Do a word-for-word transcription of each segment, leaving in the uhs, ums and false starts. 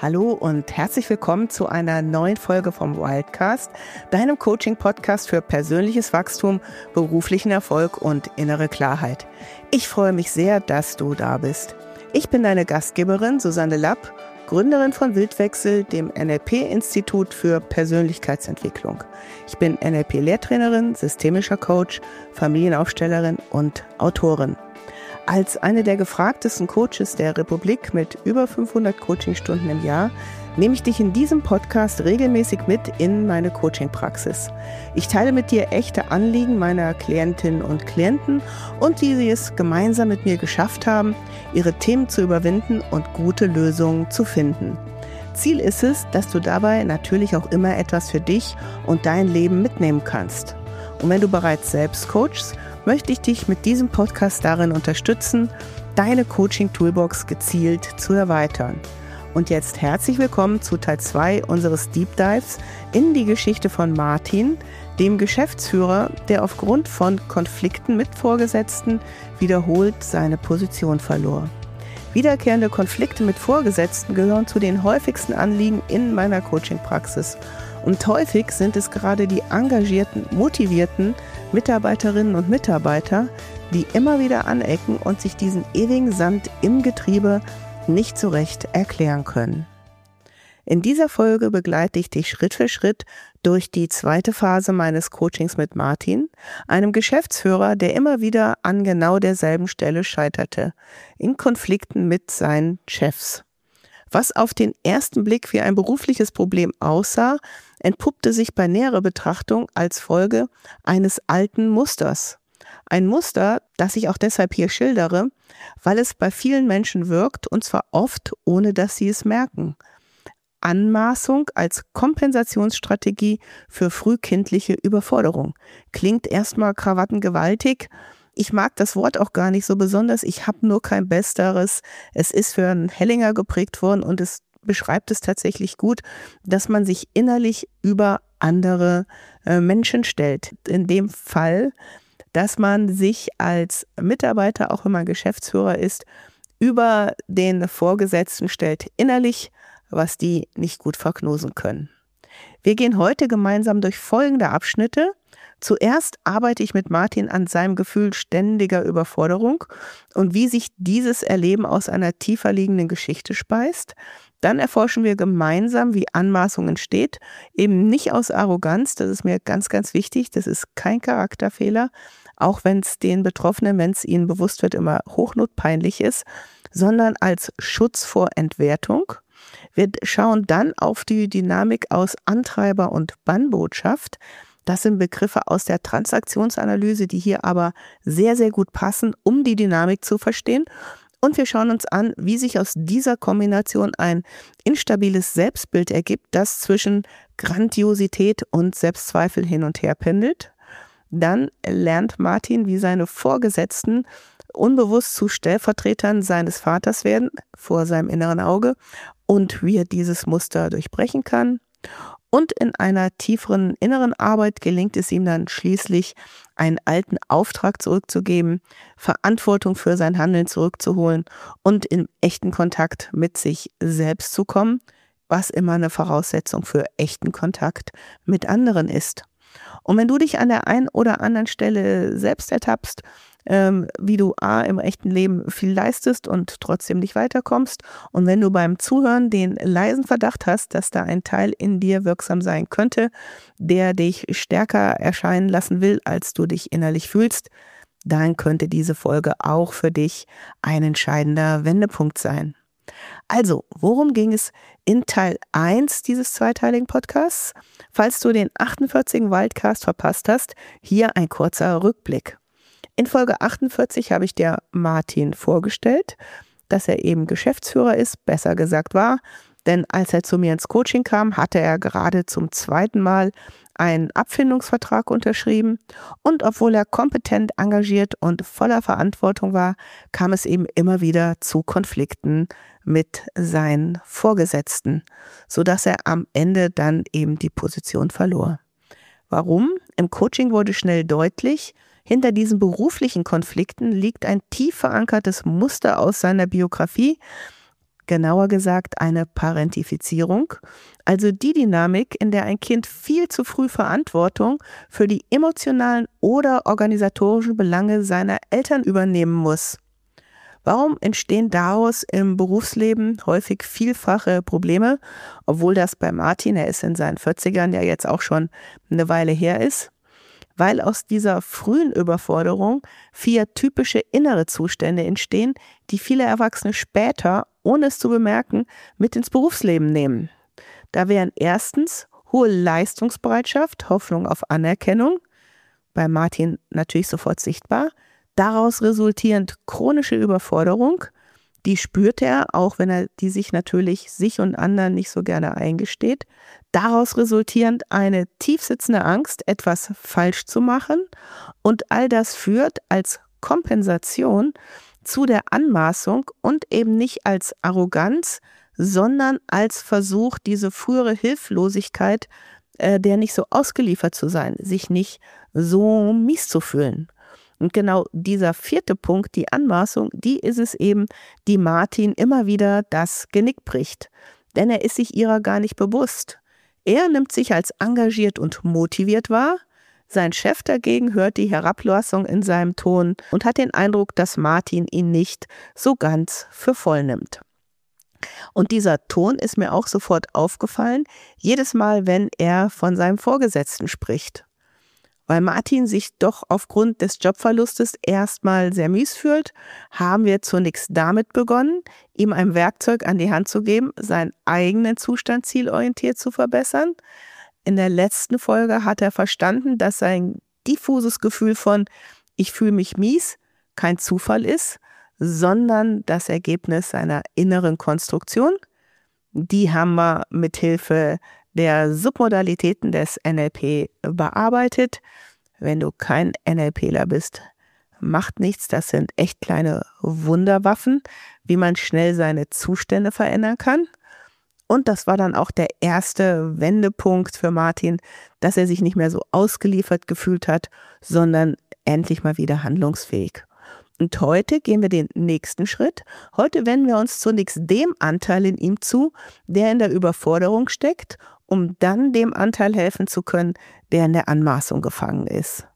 Hallo und herzlich willkommen zu einer neuen Folge vom Wildcast, deinem Coaching-Podcast für persönliches Wachstum, beruflichen Erfolg und innere Klarheit. Ich freue mich sehr, dass du da bist. Ich bin deine Gastgeberin Susanne Lapp, Gründerin von Wildwechsel, dem N L P-Institut für Persönlichkeitsentwicklung. Ich bin N L P-Lehrtrainerin, systemischer Coach, Familienaufstellerin und Autorin. Als eine der gefragtesten Coaches der Republik mit über fünfhundert Coachingstunden im Jahr nehme ich dich in diesem Podcast regelmäßig mit in meine Coachingpraxis. Ich teile mit dir echte Anliegen meiner Klientinnen und Klienten und wie sie es gemeinsam mit mir geschafft haben, ihre Themen zu überwinden und gute Lösungen zu finden. Ziel ist es, dass du dabei natürlich auch immer etwas für dich und dein Leben mitnehmen kannst. Und wenn du bereits selbst coachst, möchte ich dich mit diesem Podcast darin unterstützen, deine Coaching-Toolbox gezielt zu erweitern. Und jetzt herzlich willkommen zu Teil zwei unseres Deep Dives in die Geschichte von Martin, dem Geschäftsführer, der aufgrund von Konflikten mit Vorgesetzten wiederholt seine Position verlor. Wiederkehrende Konflikte mit Vorgesetzten gehören zu den häufigsten Anliegen in meiner Coaching-Praxis. Und häufig sind es gerade die engagierten, motivierten Mitarbeiterinnen und Mitarbeiter, die immer wieder anecken und sich diesen ewigen Sand im Getriebe nicht so recht erklären können. In dieser Folge begleite ich dich Schritt für Schritt durch die zweite Phase meines Coachings mit Martin, einem Geschäftsführer, der immer wieder an genau derselben Stelle scheiterte, in Konflikten mit seinen Chefs. Was auf den ersten Blick wie ein berufliches Problem aussah, entpuppte sich bei näherer Betrachtung als Folge eines alten Musters. Ein Muster, das ich auch deshalb hier schildere, weil es bei vielen Menschen wirkt und zwar oft, ohne dass sie es merken. Anmaßung als Kompensationsstrategie für frühkindliche Überforderung. Klingt erstmal krawattengewaltig. Ich mag das Wort auch gar nicht so besonders. Ich habe nur kein Besseres. Es ist für einen Hellinger geprägt worden und es beschreibt es tatsächlich gut, dass man sich innerlich über andere äh, Menschen stellt. In dem Fall, dass man sich als Mitarbeiter, auch wenn man Geschäftsführer ist, über den Vorgesetzten stellt, innerlich, was die nicht gut verknosen können. Wir gehen heute gemeinsam durch folgende Abschnitte. Zuerst arbeite ich mit Martin an seinem Gefühl ständiger Überforderung und wie sich dieses Erleben aus einer tiefer liegenden Geschichte speist. Dann erforschen wir gemeinsam, wie Anmaßung entsteht, eben nicht aus Arroganz, das ist mir ganz, ganz wichtig, das ist kein Charakterfehler, auch wenn es den Betroffenen, wenn es ihnen bewusst wird, immer hochnotpeinlich ist, sondern als Schutz vor Entwertung. Wir schauen dann auf die Dynamik aus Antreiber und Bannbotschaft. Das sind Begriffe aus der Transaktionsanalyse, die hier aber sehr, sehr gut passen, um die Dynamik zu verstehen. Und wir schauen uns an, wie sich aus dieser Kombination ein instabiles Selbstbild ergibt, das zwischen Grandiosität und Selbstzweifel hin und her pendelt. Dann lernt Martin, wie seine Vorgesetzten unbewusst zu Stellvertretern seines Vaters werden, vor seinem inneren Auge, und wie er dieses Muster durchbrechen kann. Und in einer tieferen inneren Arbeit gelingt es ihm dann schließlich, einen alten Auftrag zurückzugeben, Verantwortung für sein Handeln zurückzuholen und in echten Kontakt mit sich selbst zu kommen, was immer eine Voraussetzung für echten Kontakt mit anderen ist. Und wenn du dich an der einen oder anderen Stelle selbst ertappst, ähm, wie du A, im echten Leben viel leistest und trotzdem nicht weiterkommst, und wenn du beim Zuhören den leisen Verdacht hast, dass da ein Teil in dir wirksam sein könnte, der dich stärker erscheinen lassen will, als du dich innerlich fühlst, dann könnte diese Folge auch für dich ein entscheidender Wendepunkt sein. Also, worum ging es in Teil eins dieses zweiteiligen Podcasts? Falls du den achtundvierzigen Wildcast verpasst hast, hier ein kurzer Rückblick. In Folge achtundvierzig habe ich dir Martin vorgestellt, dass er eben Geschäftsführer ist, besser gesagt war, denn als er zu mir ins Coaching kam, hatte er gerade zum zweiten Mal einen Abfindungsvertrag unterschrieben und obwohl er kompetent, engagiert und voller Verantwortung war, kam es eben immer wieder zu Konflikten mit seinen Vorgesetzten, sodass er am Ende dann eben die Position verlor. Warum? Im Coaching wurde schnell deutlich, hinter diesen beruflichen Konflikten liegt ein tief verankertes Muster aus seiner Biografie, genauer gesagt eine Parentifizierung, also die Dynamik, in der ein Kind viel zu früh Verantwortung für die emotionalen oder organisatorischen Belange seiner Eltern übernehmen muss. Warum entstehen daraus im Berufsleben häufig vielfache Probleme, obwohl das bei Martin, er ist in seinen vierzigern ja jetzt auch schon eine Weile her ist? Weil aus dieser frühen Überforderung vier typische innere Zustände entstehen, die viele Erwachsene später, ohne es zu bemerken, mit ins Berufsleben nehmen. Da wären erstens hohe Leistungsbereitschaft, Hoffnung auf Anerkennung, bei Martin natürlich sofort sichtbar, daraus resultierend chronische Überforderung, die spürt er, auch wenn er die sich natürlich sich und anderen nicht so gerne eingesteht. Daraus resultierend eine tiefsitzende Angst, etwas falsch zu machen. Und all das führt als Kompensation zu der Anmaßung und eben nicht als Arroganz, sondern als Versuch, diese frühere Hilflosigkeit, äh, der nicht so ausgeliefert zu sein, sich nicht so mies zu fühlen. Und genau dieser vierte Punkt, die Anmaßung, die ist es eben, die Martin immer wieder das Genick bricht. Denn er ist sich ihrer gar nicht bewusst. Er nimmt sich als engagiert und motiviert wahr. Sein Chef dagegen hört die Herablassung in seinem Ton und hat den Eindruck, dass Martin ihn nicht so ganz für voll nimmt. Und dieser Ton ist mir auch sofort aufgefallen, jedes Mal, wenn er von seinem Vorgesetzten spricht. Weil Martin sich doch aufgrund des Jobverlustes erstmal sehr mies fühlt, haben wir zunächst damit begonnen, ihm ein Werkzeug an die Hand zu geben, seinen eigenen Zustand zielorientiert zu verbessern. In der letzten Folge hat er verstanden, dass sein diffuses Gefühl von „ich fühle mich mies" kein Zufall ist, sondern das Ergebnis seiner inneren Konstruktion. Die haben wir mithilfe der Submodalitäten des N L P bearbeitet. Wenn du kein NLPler bist, macht nichts. Das sind echt kleine Wunderwaffen, wie man schnell seine Zustände verändern kann. Und das war dann auch der erste Wendepunkt für Martin, dass er sich nicht mehr so ausgeliefert gefühlt hat, sondern endlich mal wieder handlungsfähig. Und heute gehen wir den nächsten Schritt. Heute wenden wir uns zunächst dem Anteil in ihm zu, der in der Überforderung steckt, um dann dem Anteil helfen zu können, der in der Anmaßung gefangen ist.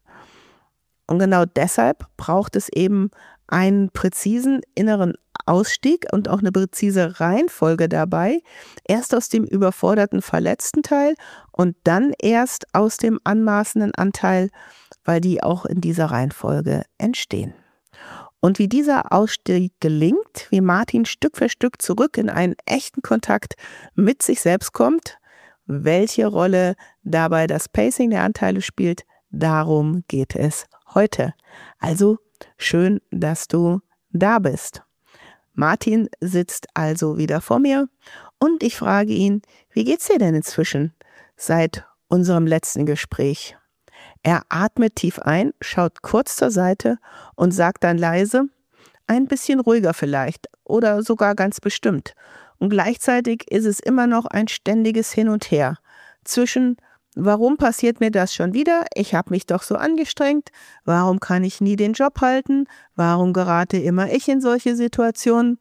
Und genau deshalb braucht es eben einen präzisen inneren Ausstieg und auch eine präzise Reihenfolge dabei. Erst aus dem überforderten, verletzten Teil und dann erst aus dem anmaßenden Anteil, weil die auch in dieser Reihenfolge entstehen. Und wie dieser Ausstieg gelingt, wie Martin Stück für Stück zurück in einen echten Kontakt mit sich selbst kommt, welche Rolle dabei das Pacing der Anteile spielt, darum geht es heute. Also schön, dass du da bist. Martin sitzt also wieder vor mir und ich frage ihn, wie geht's dir denn inzwischen seit unserem letzten Gespräch? Er atmet tief ein, schaut kurz zur Seite und sagt dann leise, ein bisschen ruhiger vielleicht oder sogar ganz bestimmt. Und gleichzeitig ist es immer noch ein ständiges Hin und Her zwischen, warum passiert mir das schon wieder? Ich habe mich doch so angestrengt. Warum kann ich nie den Job halten? Warum gerate immer ich in solche Situationen?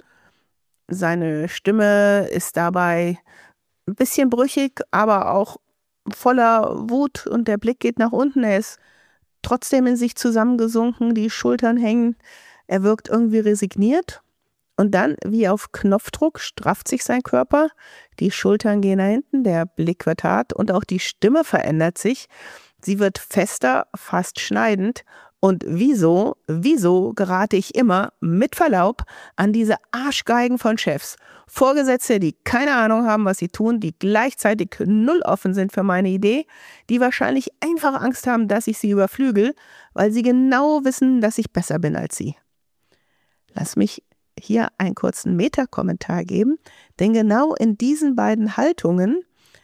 Seine Stimme ist dabei ein bisschen brüchig, aber auch voller Wut und der Blick geht nach unten. Er ist trotzdem in sich zusammengesunken, die Schultern hängen. Er wirkt irgendwie resigniert. Und dann, wie auf Knopfdruck, strafft sich sein Körper. Die Schultern gehen nach hinten, der Blick wird hart und auch die Stimme verändert sich. Sie wird fester, fast schneidend. Und wieso, wieso gerate ich immer, mit Verlaub, an diese Arschgeigen von Chefs? Vorgesetzte, die keine Ahnung haben, was sie tun, die gleichzeitig null offen sind für meine Idee, die wahrscheinlich einfach Angst haben, dass ich sie überflügel, weil sie genau wissen, dass ich besser bin als sie. Lass mich hier einen kurzen Meta-Kommentar geben, denn genau in diesen beiden Haltungen,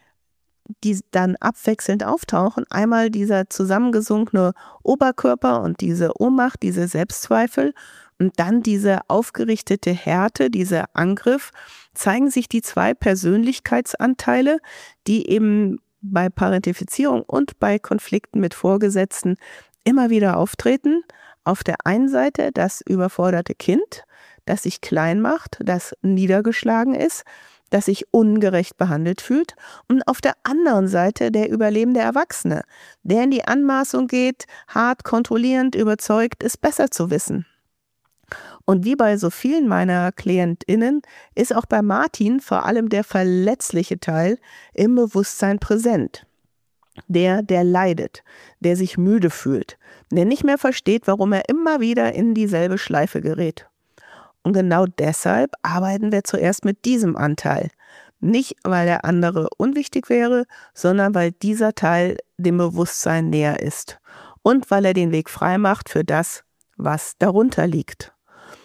die dann abwechselnd auftauchen, einmal dieser zusammengesunkene Oberkörper und diese Ohnmacht, diese Selbstzweifel und dann diese aufgerichtete Härte, dieser Angriff, zeigen sich die zwei Persönlichkeitsanteile, die eben bei Parentifizierung und bei Konflikten mit Vorgesetzten immer wieder auftreten. Auf der einen Seite das überforderte Kind, das sich klein macht, das niedergeschlagen ist, das sich ungerecht behandelt fühlt, und auf der anderen Seite der überlebende Erwachsene, der in die Anmaßung geht, hart kontrollierend überzeugt, es besser zu wissen. Und wie bei so vielen meiner KlientInnen ist auch bei Martin vor allem der verletzliche Teil im Bewusstsein präsent. Der, der leidet, der sich müde fühlt, der nicht mehr versteht, warum er immer wieder in dieselbe Schleife gerät. Und genau deshalb arbeiten wir zuerst mit diesem Anteil. Nicht, weil der andere unwichtig wäre, sondern weil dieser Teil dem Bewusstsein näher ist. Und weil er den Weg frei macht für das, was darunter liegt.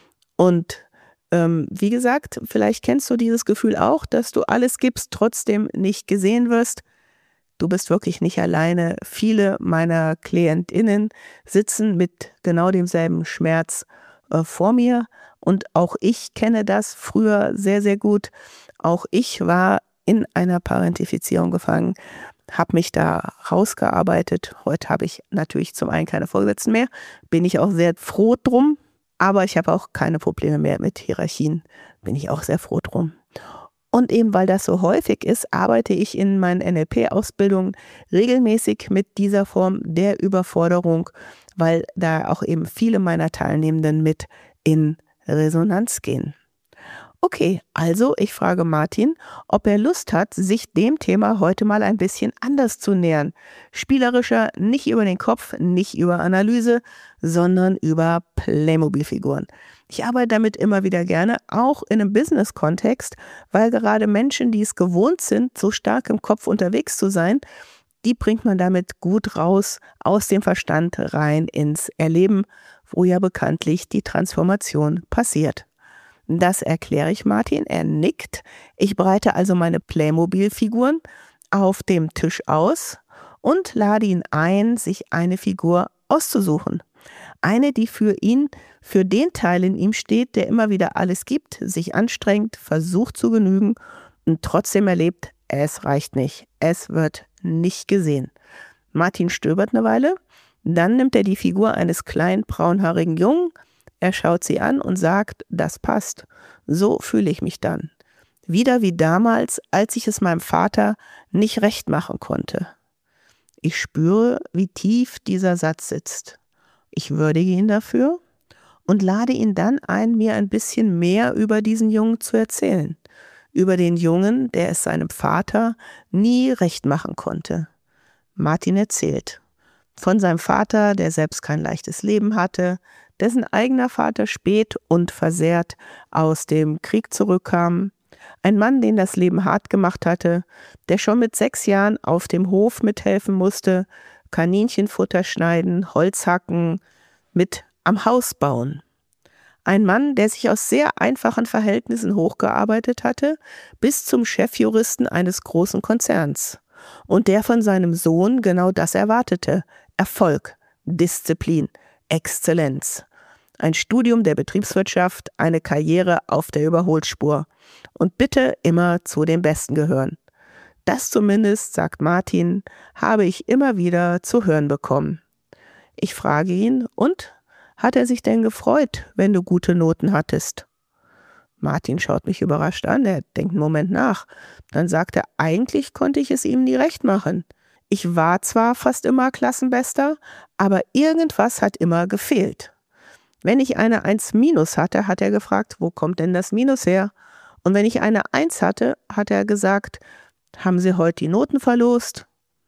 Und ähm, wie gesagt, vielleicht kennst du dieses Gefühl auch, dass du alles gibst, trotzdem nicht gesehen wirst. Du bist wirklich nicht alleine. Viele meiner KlientInnen sitzen mit genau demselben Schmerz äh, vor mir. Und auch ich kenne das früher sehr, sehr gut. Auch ich war in einer Parentifizierung gefangen, habe mich da rausgearbeitet. Heute habe ich natürlich zum einen keine Vorgesetzten mehr, bin ich auch sehr froh drum. Aber ich habe auch keine Probleme mehr mit Hierarchien, bin ich auch sehr froh drum. Und eben weil das so häufig ist, arbeite ich in meinen N L P-Ausbildungen regelmäßig mit dieser Form der Überforderung, weil da auch eben viele meiner Teilnehmenden mit in Resonanz gehen. Okay, also ich frage Martin, ob er Lust hat, sich dem Thema heute mal ein bisschen anders zu nähern. Spielerischer, nicht über den Kopf, nicht über Analyse, sondern über Playmobil-Figuren. Ich arbeite damit immer wieder gerne, auch in einem Business-Kontext, weil gerade Menschen, die es gewohnt sind, so stark im Kopf unterwegs zu sein, die bringt man damit gut raus, aus dem Verstand rein ins Erleben, wo ja bekanntlich die Transformation passiert. Das erkläre ich Martin, er nickt. Ich breite also meine Playmobil-Figuren auf dem Tisch aus und lade ihn ein, sich eine Figur auszusuchen. Eine, die für ihn, für den Teil in ihm steht, der immer wieder alles gibt, sich anstrengt, versucht zu genügen und trotzdem erlebt, es reicht nicht, es wird nicht gesehen. Martin stöbert eine Weile, dann nimmt er die Figur eines kleinen braunhaarigen Jungen. Er schaut sie an und sagt, das passt. So fühle ich mich dann. Wieder wie damals, als ich es meinem Vater nicht recht machen konnte. Ich spüre, wie tief dieser Satz sitzt. Ich würdige ihn dafür und lade ihn dann ein, mir ein bisschen mehr über diesen Jungen zu erzählen. Über den Jungen, der es seinem Vater nie recht machen konnte. Martin erzählt von seinem Vater, der selbst kein leichtes Leben hatte, dessen eigener Vater spät und versehrt aus dem Krieg zurückkam. Ein Mann, den das Leben hart gemacht hatte, der schon mit sechs Jahren auf dem Hof mithelfen musste, Kaninchenfutter schneiden, Holz hacken, mit am Haus bauen. Ein Mann, der sich aus sehr einfachen Verhältnissen hochgearbeitet hatte, bis zum Chefjuristen eines großen Konzerns. Und der von seinem Sohn genau das erwartete: Erfolg, Disziplin, Exzellenz. Ein Studium der Betriebswirtschaft, eine Karriere auf der Überholspur. Und bitte immer zu den Besten gehören. Das zumindest, sagt Martin, habe ich immer wieder zu hören bekommen. Ich frage ihn, und? Hat er sich denn gefreut, wenn du gute Noten hattest? Martin schaut mich überrascht an, er denkt einen Moment nach. Dann sagt er, eigentlich konnte ich es ihm nie recht machen. Ich war zwar fast immer Klassenbester, aber irgendwas hat immer gefehlt. Wenn ich eine eins minus hatte, hat er gefragt, wo kommt denn das Minus her? Und wenn ich eine eins hatte, hat er gesagt, haben Sie heute die Noten verlost?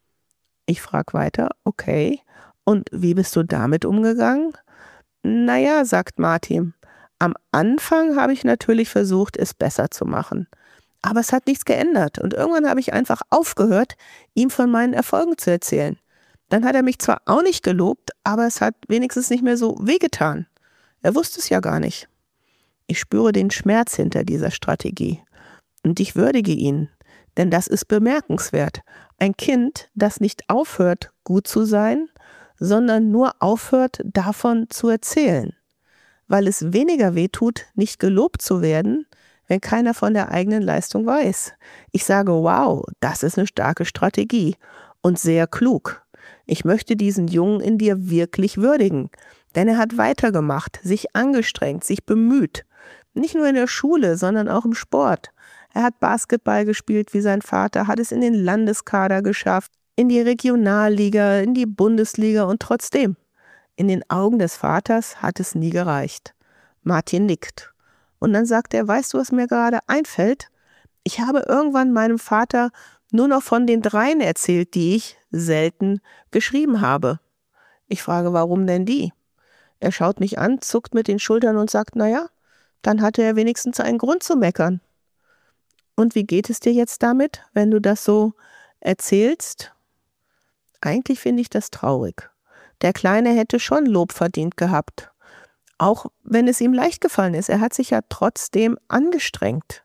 Ich frage weiter, okay. Und wie bist du damit umgegangen? Naja, sagt Martin, am Anfang habe ich natürlich versucht, es besser zu machen. Aber es hat nichts geändert und irgendwann habe ich einfach aufgehört, ihm von meinen Erfolgen zu erzählen. Dann hat er mich zwar auch nicht gelobt, aber es hat wenigstens nicht mehr so wehgetan. Er wusste es ja gar nicht. Ich spüre den Schmerz hinter dieser Strategie und ich würdige ihn, denn das ist bemerkenswert. Ein Kind, das nicht aufhört, gut zu sein, sondern nur aufhört, davon zu erzählen. Weil es weniger wehtut, nicht gelobt zu werden, wenn keiner von der eigenen Leistung weiß. Ich sage, wow, das ist eine starke Strategie und sehr klug. Ich möchte diesen Jungen in dir wirklich würdigen, denn er hat weitergemacht, sich angestrengt, sich bemüht. Nicht nur in der Schule, sondern auch im Sport. Er hat Basketball gespielt wie sein Vater, hat es in den Landeskader geschafft, in die Regionalliga, in die Bundesliga und trotzdem, in den Augen des Vaters hat es nie gereicht. Martin nickt. Und dann sagt er, weißt du, was mir gerade einfällt? Ich habe irgendwann meinem Vater nur noch von den dreien erzählt, die ich selten geschrieben habe. Ich frage, warum denn die? Er schaut mich an, zuckt mit den Schultern und sagt, naja, dann hatte er wenigstens einen Grund zu meckern. Und wie geht es dir jetzt damit, wenn du das so erzählst? Eigentlich finde ich das traurig. Der Kleine hätte schon Lob verdient gehabt. Auch wenn es ihm leicht gefallen ist. Er hat sich ja trotzdem angestrengt.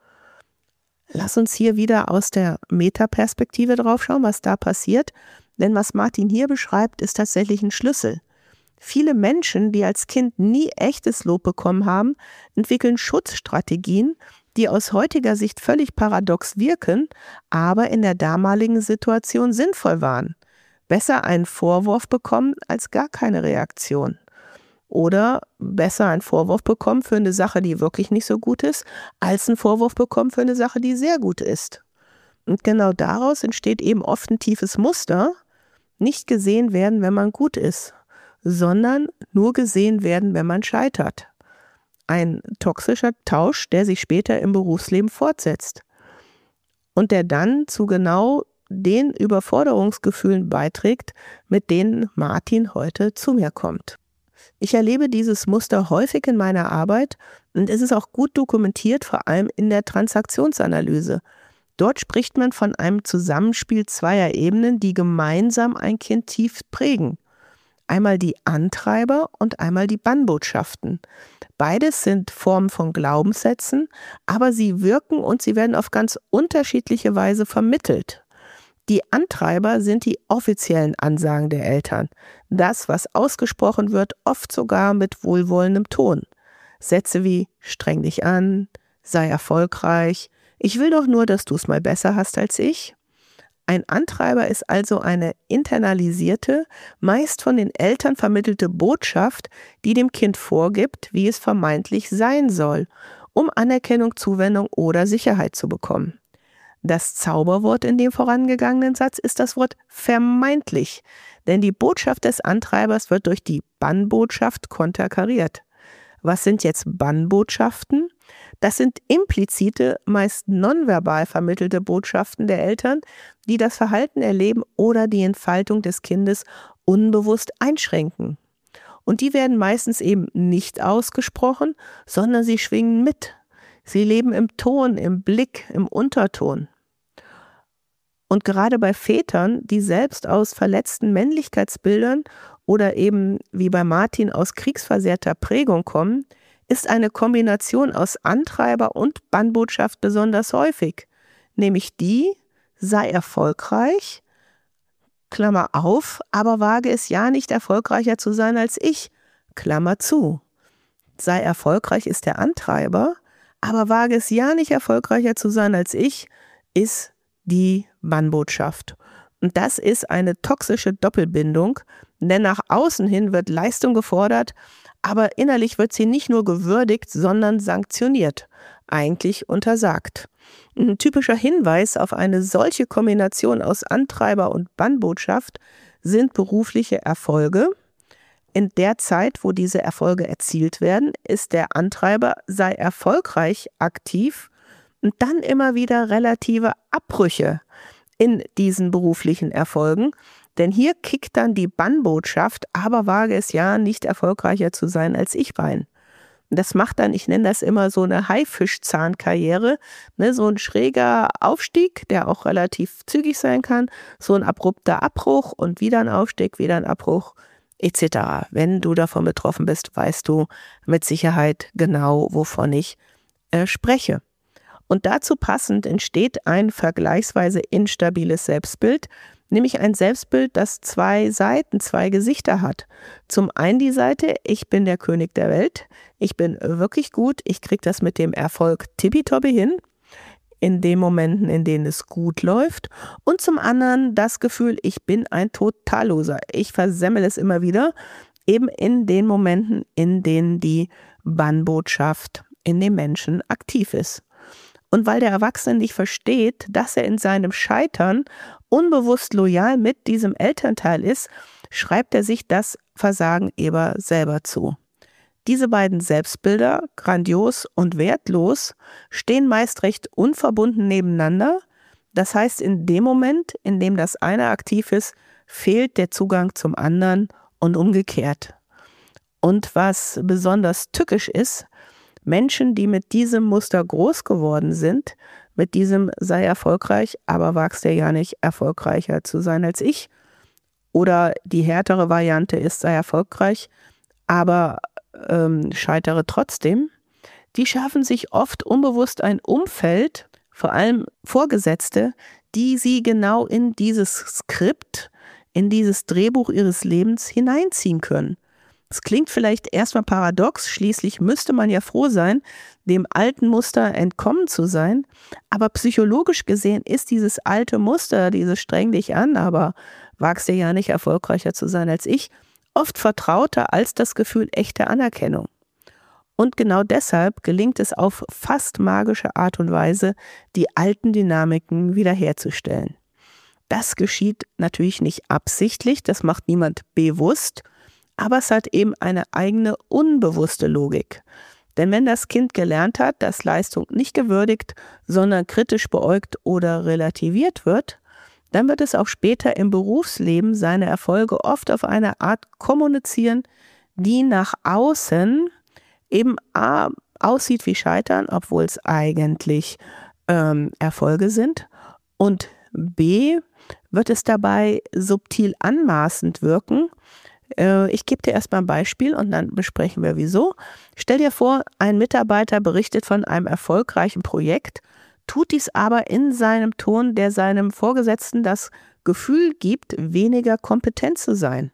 Lass uns hier wieder aus der Metaperspektive drauf schauen, was da passiert. Denn was Martin hier beschreibt, ist tatsächlich ein Schlüssel. Viele Menschen, die als Kind nie echtes Lob bekommen haben, entwickeln Schutzstrategien, die aus heutiger Sicht völlig paradox wirken, aber in der damaligen Situation sinnvoll waren. Besser einen Vorwurf bekommen als gar keine Reaktion. Oder besser einen Vorwurf bekommen für eine Sache, die wirklich nicht so gut ist, als einen Vorwurf bekommen für eine Sache, die sehr gut ist. Und genau daraus entsteht eben oft ein tiefes Muster, nicht gesehen werden, wenn man gut ist, sondern nur gesehen werden, wenn man scheitert. Ein toxischer Tausch, der sich später im Berufsleben fortsetzt und der dann zu genau den Überforderungsgefühlen beiträgt, mit denen Martin heute zu mir kommt. Ich erlebe dieses Muster häufig in meiner Arbeit und es ist auch gut dokumentiert, vor allem in der Transaktionsanalyse. Dort spricht man von einem Zusammenspiel zweier Ebenen, die gemeinsam ein Kind tief prägen. Einmal die Antreiber und einmal die Bannbotschaften. Beides sind Formen von Glaubenssätzen, aber sie wirken und sie werden auf ganz unterschiedliche Weise vermittelt. Die Antreiber sind die offiziellen Ansagen der Eltern. Das, was ausgesprochen wird, oft sogar mit wohlwollendem Ton. Sätze wie streng dich an, sei erfolgreich, ich will doch nur, dass du es mal besser hast als ich. Ein Antreiber ist also eine internalisierte, meist von den Eltern vermittelte Botschaft, die dem Kind vorgibt, wie es vermeintlich sein soll, um Anerkennung, Zuwendung oder Sicherheit zu bekommen. Das Zauberwort in dem vorangegangenen Satz ist das Wort vermeintlich, denn die Botschaft des Antreibers wird durch die Bannbotschaft konterkariert. Was sind jetzt Bannbotschaften? Das sind implizite, meist nonverbal vermittelte Botschaften der Eltern, die das Verhalten erleben oder die Entfaltung des Kindes unbewusst einschränken. Und die werden meistens eben nicht ausgesprochen, sondern sie schwingen mit. Sie leben im Ton, im Blick, im Unterton. Und gerade bei Vätern, die selbst aus verletzten Männlichkeitsbildern oder eben wie bei Martin aus kriegsversehrter Prägung kommen, ist eine Kombination aus Antreiber und Bannbotschaft besonders häufig, nämlich die, sei erfolgreich, Klammer auf, aber wage es ja nicht erfolgreicher zu sein als ich, Klammer zu. Sei erfolgreich ist der Antreiber, aber wage es ja nicht erfolgreicher zu sein als ich, ist die Bannbotschaft. Und das ist eine toxische Doppelbindung, denn nach außen hin wird Leistung gefordert, aber innerlich wird sie nicht nur gewürdigt, sondern sanktioniert, eigentlich untersagt. Ein typischer Hinweis auf eine solche Kombination aus Antreiber und Bannbotschaft sind berufliche Erfolge. In der Zeit, wo diese Erfolge erzielt werden, ist der Antreiber sei erfolgreich aktiv und dann immer wieder relative Abbrüche in diesen beruflichen Erfolgen. Denn hier kickt dann die Bannbotschaft, aber wage es ja nicht erfolgreicher zu sein als ich rein. Das macht dann, ich nenne das immer so eine Haifischzahnkarriere, ne, so ein schräger Aufstieg, der auch relativ zügig sein kann, so ein abrupter Abbruch und wieder ein Aufstieg, wieder ein Abbruch et cetera. Wenn du davon betroffen bist, weißt du mit Sicherheit genau, wovon ich äh, spreche. Und dazu passend entsteht ein vergleichsweise instabiles Selbstbild, nämlich ein Selbstbild, das zwei Seiten, zwei Gesichter hat. Zum einen die Seite, ich bin der König der Welt, ich bin wirklich gut, ich kriege das mit dem Erfolg tippitoppi hin, in den Momenten, in denen es gut läuft. Und zum anderen das Gefühl, ich bin ein Totalloser, ich versemmel es immer wieder, eben in den Momenten, in denen die Bannbotschaft in dem Menschen aktiv ist. Und weil der Erwachsene nicht versteht, dass er in seinem Scheitern unbewusst loyal mit diesem Elternteil ist, schreibt er sich das Versagen eher selber zu. Diese beiden Selbstbilder, grandios und wertlos, stehen meist recht unverbunden nebeneinander. Das heißt, in dem Moment, in dem das eine aktiv ist, fehlt der Zugang zum anderen und umgekehrt. Und was besonders tückisch ist, Menschen, die mit diesem Muster groß geworden sind, mit diesem sei erfolgreich, aber wagst du ja nicht, erfolgreicher zu sein als ich. Oder die härtere Variante ist, sei erfolgreich, aber ähm, scheitere trotzdem. Die schaffen sich oft unbewusst ein Umfeld, vor allem Vorgesetzte, die sie genau in dieses Skript, in dieses Drehbuch ihres Lebens hineinziehen können. Es klingt vielleicht erstmal paradox, schließlich müsste man ja froh sein, dem alten Muster entkommen zu sein, aber psychologisch gesehen ist dieses alte Muster, dieses streng dich an, aber wagst dir ja nicht erfolgreicher zu sein als ich, oft vertrauter als das Gefühl echter Anerkennung. Und genau deshalb gelingt es auf fast magische Art und Weise, die alten Dynamiken wiederherzustellen. Das geschieht natürlich nicht absichtlich, das macht niemand bewusst, aber es hat eben eine eigene unbewusste Logik. Denn wenn das Kind gelernt hat, dass Leistung nicht gewürdigt, sondern kritisch beäugt oder relativiert wird, dann wird es auch später im Berufsleben seine Erfolge oft auf eine Art kommunizieren, die nach außen eben A, aussieht wie Scheitern, obwohl es eigentlich ähm, Erfolge sind, und B, wird es dabei subtil anmaßend wirken. Ich gebe dir erstmal ein Beispiel und dann besprechen wir wieso. Stell dir vor, ein Mitarbeiter berichtet von einem erfolgreichen Projekt, tut dies aber in seinem Ton, der seinem Vorgesetzten das Gefühl gibt, weniger kompetent zu sein.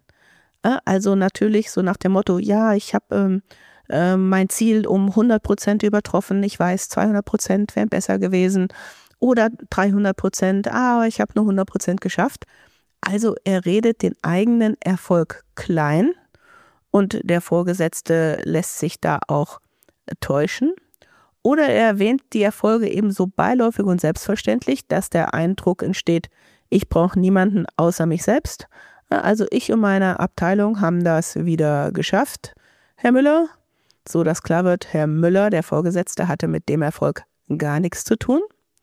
Also natürlich so nach dem Motto, ja, ich habe ähm, äh, mein Ziel um hundert Prozent übertroffen, ich weiß, zweihundert Prozent wären besser gewesen oder dreihundert Prozent, ah, ich habe nur hundert Prozent geschafft. Also er redet den eigenen Erfolg klein und der Vorgesetzte lässt sich da auch täuschen. Oder er erwähnt die Erfolge eben so beiläufig und selbstverständlich, dass der Eindruck entsteht, ich brauche niemanden außer mich selbst. Also ich und meine Abteilung haben das wieder geschafft, Herr Müller. So dass klar wird, Herr Müller, der Vorgesetzte, hatte mit dem Erfolg gar nichts zu tun.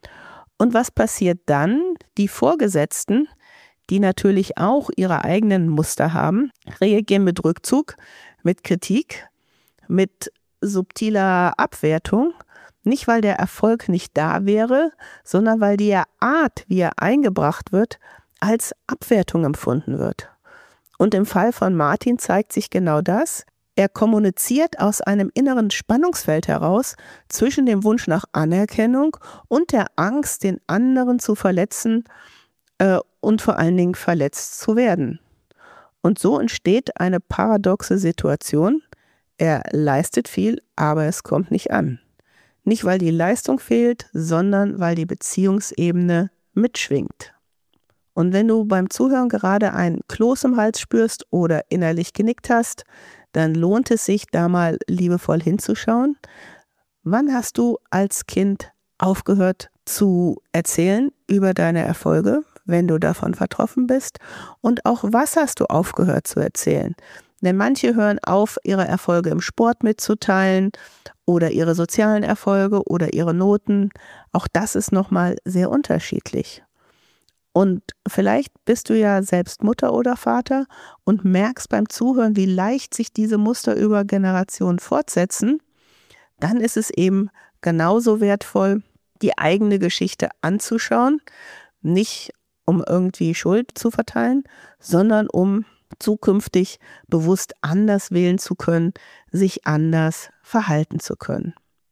Und was passiert dann? Die Vorgesetzten, die natürlich auch ihre eigenen Muster haben, reagieren mit Rückzug, mit Kritik, mit subtiler Abwertung. Nicht, weil der Erfolg nicht da wäre, sondern weil die Art, wie er eingebracht wird, als Abwertung empfunden wird. Und im Fall von Martin zeigt sich genau das. Er kommuniziert aus einem inneren Spannungsfeld heraus zwischen dem Wunsch nach Anerkennung und der Angst, den anderen zu verletzen, und vor allen Dingen verletzt zu werden. Und so entsteht eine paradoxe Situation. Er leistet viel, aber es kommt nicht an. Nicht, weil die Leistung fehlt, sondern weil die Beziehungsebene mitschwingt. Und wenn du beim Zuhören gerade einen Kloß im Hals spürst oder innerlich genickt hast, dann lohnt es sich, da mal liebevoll hinzuschauen. Wann hast du als Kind aufgehört zu erzählen über deine Erfolge, wenn du davon betroffen bist? Und auch was hast du aufgehört zu erzählen? Denn manche hören auf, ihre Erfolge im Sport mitzuteilen oder ihre sozialen Erfolge oder ihre Noten. Auch das ist nochmal sehr unterschiedlich. Und vielleicht bist du ja selbst Mutter oder Vater und merkst beim Zuhören, wie leicht sich diese Muster über Generationen fortsetzen. Dann ist es eben genauso wertvoll, die eigene Geschichte anzuschauen, nicht um irgendwie Schuld zu verteilen, sondern um zukünftig bewusst anders wählen zu können, sich anders verhalten zu können.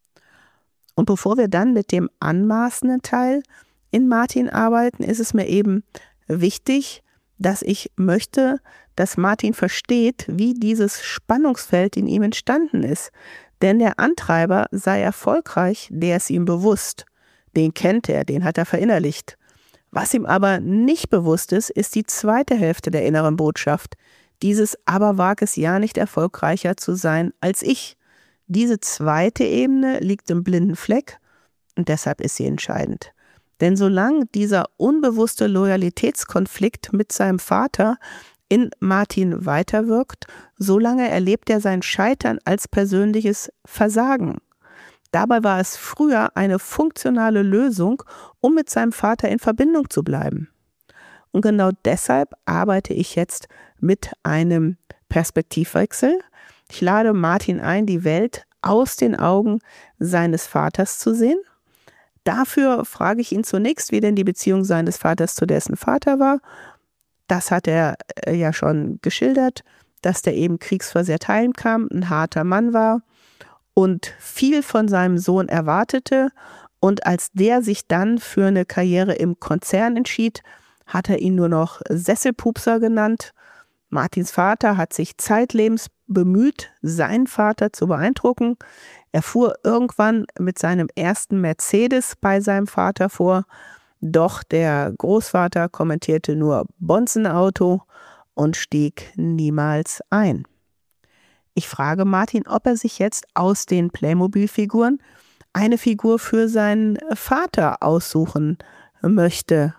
Und bevor wir dann mit dem anmaßenden Teil in Martin arbeiten, ist es mir eben wichtig, dass ich möchte, dass Martin versteht, wie dieses Spannungsfeld in ihm entstanden ist. Denn der Antreiber sei erfolgreich, der ist ihm bewusst. Den kennt er, den hat er verinnerlicht. Was ihm aber nicht bewusst ist, ist die zweite Hälfte der inneren Botschaft. Dieses aber wag es ja nicht erfolgreicher zu sein als ich. Diese zweite Ebene liegt im blinden Fleck und deshalb ist sie entscheidend. Denn solange dieser unbewusste Loyalitätskonflikt mit seinem Vater in Martin weiterwirkt, solange erlebt er sein Scheitern als persönliches Versagen. Dabei war es früher eine funktionale Lösung, um mit seinem Vater in Verbindung zu bleiben. Und genau deshalb arbeite ich jetzt mit einem Perspektivwechsel. Ich lade Martin ein, die Welt aus den Augen seines Vaters zu sehen. Dafür frage ich ihn zunächst, wie denn die Beziehung seines Vaters zu dessen Vater war. Das hat er ja schon geschildert, dass der eben kriegsversehrt heimkam, ein harter Mann war und viel von seinem Sohn erwartete. Und als der sich dann für eine Karriere im Konzern entschied, hat er ihn nur noch Sesselpupser genannt. Martins Vater hat sich zeitlebens bemüht, seinen Vater zu beeindrucken. Er fuhr irgendwann mit seinem ersten Mercedes bei seinem Vater vor. Doch der Großvater kommentierte nur Bonzenauto und stieg niemals ein. Ich frage Martin, ob er sich jetzt aus den Playmobil-Figuren eine Figur für seinen Vater aussuchen möchte.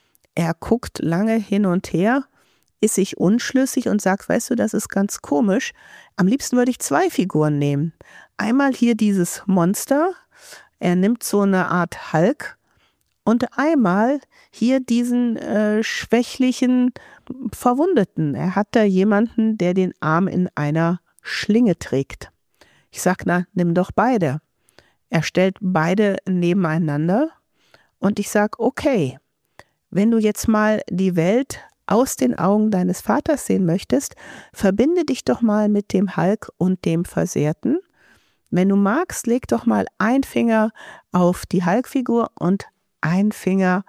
Er guckt lange hin und her, ist sich unschlüssig und sagt, weißt du, das ist ganz komisch. Am liebsten würde ich zwei Figuren nehmen. Einmal hier dieses Monster, er nimmt so eine Art Hulk, und einmal hier diesen äh, schwächlichen Verwundeten. Er hat da jemanden, der den Arm in einer Schlinge trägt. Ich sag, na, nimm doch beide. Er stellt beide nebeneinander und ich sag, okay, wenn du jetzt mal die Welt aus den Augen deines Vaters sehen möchtest, verbinde dich doch mal mit dem Hulk und dem Versehrten. Wenn du magst, leg doch mal einen Finger auf die Hulk-Figur und ein Finger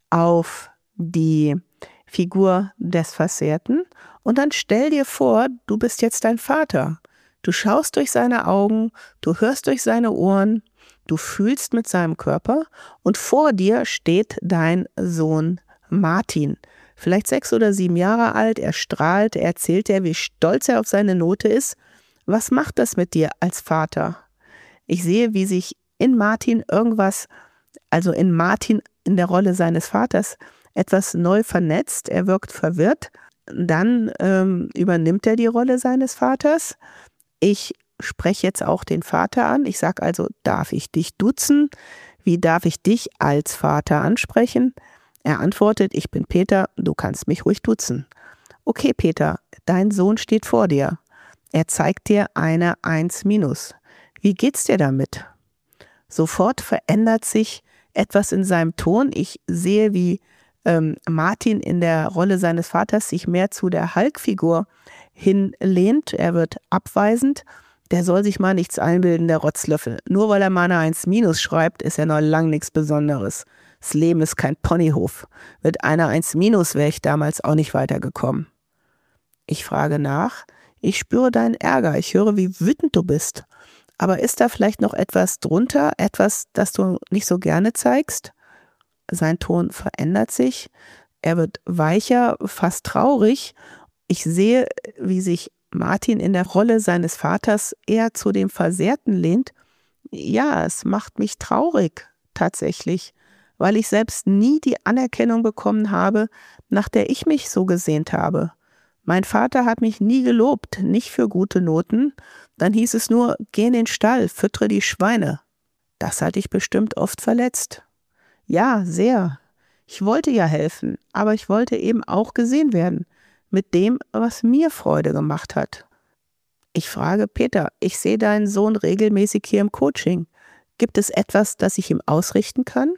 auf die Figur des Versehrten und dann stell dir vor, du bist jetzt dein Vater. Du schaust durch seine Augen, du hörst durch seine Ohren, du fühlst mit seinem Körper und vor dir steht dein Sohn Martin. Vielleicht sechs oder sieben Jahre alt, er strahlt, er erzählt dir, wie stolz er auf seine Note ist. Was macht das mit dir als Vater? Ich sehe, wie sich in Martin irgendwas Also in Martin in der Rolle seines Vaters etwas neu vernetzt. Er wirkt verwirrt. Dann ähm, übernimmt er die Rolle seines Vaters. Ich spreche jetzt auch den Vater an. Ich sage also, darf ich dich duzen? Wie darf ich dich als Vater ansprechen? Er antwortet, ich bin Peter, du kannst mich ruhig duzen. Okay, Peter, dein Sohn steht vor dir. Er zeigt dir eine eins minus. Wie geht's dir damit? Sofort verändert sich etwas in seinem Ton. Ich sehe, wie ähm, Martin in der Rolle seines Vaters sich mehr zu der Hulk-Figur hinlehnt. Er wird abweisend. Der soll sich mal nichts einbilden, der Rotzlöffel. Nur weil er mal eine eins minus schreibt, ist er noch lang nichts Besonderes. Das Leben ist kein Ponyhof. Mit einer eins minus wäre ich damals auch nicht weitergekommen. Ich frage nach. Ich spüre deinen Ärger. Ich höre, wie wütend du bist. Aber ist da vielleicht noch etwas drunter, etwas, das du nicht so gerne zeigst? Sein Ton verändert sich. Er wird weicher, fast traurig. Ich sehe, wie sich Martin in der Rolle seines Vaters eher zu dem Versehrten lehnt. Ja, es macht mich traurig, tatsächlich, weil ich selbst nie die Anerkennung bekommen habe, nach der ich mich so gesehnt habe. Mein Vater hat mich nie gelobt, nicht für gute Noten. Dann hieß es nur, geh in den Stall, füttere die Schweine. Das hatte ich bestimmt oft verletzt. Ja, sehr. Ich wollte ja helfen, aber ich wollte eben auch gesehen werden mit dem, was mir Freude gemacht hat. Ich frage Peter, ich sehe deinen Sohn regelmäßig hier im Coaching. Gibt es etwas, das ich ihm ausrichten kann?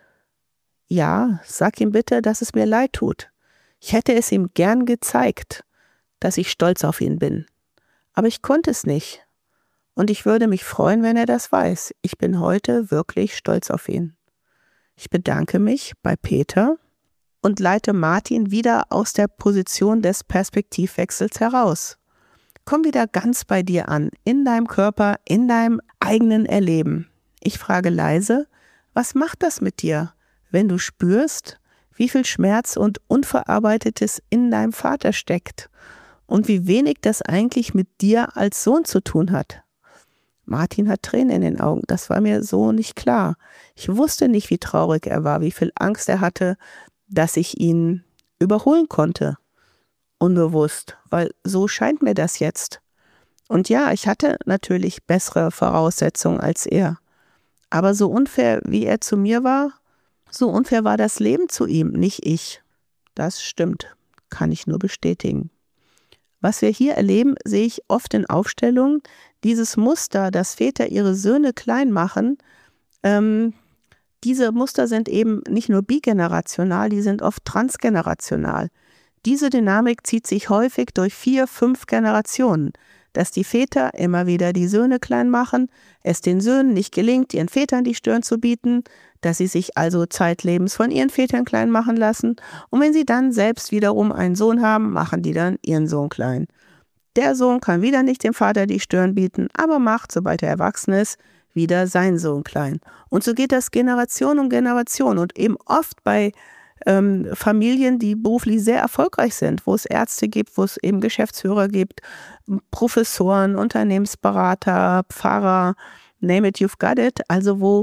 Ja, sag ihm bitte, dass es mir leid tut. Ich hätte es ihm gern gezeigt, dass ich stolz auf ihn bin. Aber ich konnte es nicht. Und ich würde mich freuen, wenn er das weiß. Ich bin heute wirklich stolz auf ihn. Ich bedanke mich bei Peter und leite Martin wieder aus der Position des Perspektivwechsels heraus. Komm wieder ganz bei dir an, in deinem Körper, in deinem eigenen Erleben. Ich frage leise, was macht das mit dir, wenn du spürst, wie viel Schmerz und Unverarbeitetes in deinem Vater steckt und wie wenig das eigentlich mit dir als Sohn zu tun hat? Martin hat Tränen in den Augen. Das war mir so nicht klar. Ich wusste nicht, wie traurig er war, wie viel Angst er hatte, dass ich ihn überholen konnte. Unbewusst, weil so scheint mir das jetzt. Und ja, ich hatte natürlich bessere Voraussetzungen als er. Aber so unfair, wie er zu mir war, so unfair war das Leben zu ihm, nicht ich. Das stimmt, kann ich nur bestätigen. Was wir hier erleben, sehe ich oft in Aufstellungen. Dieses Muster, dass Väter ihre Söhne klein machen, ähm, diese Muster sind eben nicht nur bigenerational, die sind oft transgenerational. Diese Dynamik zieht sich häufig durch vier, fünf Generationen, dass die Väter immer wieder die Söhne klein machen, es den Söhnen nicht gelingt, ihren Vätern die Stirn zu bieten, dass sie sich also zeitlebens von ihren Vätern klein machen lassen und wenn sie dann selbst wiederum einen Sohn haben, machen die dann ihren Sohn klein. Der Sohn kann wieder nicht dem Vater die Stirn bieten, aber macht, sobald er erwachsen ist, wieder seinen Sohn klein. Und so geht das Generation um Generation und eben oft bei ähm, Familien, die beruflich sehr erfolgreich sind, wo es Ärzte gibt, wo es eben Geschäftsführer gibt, Professoren, Unternehmensberater, Pfarrer, name it, you've got it, also wo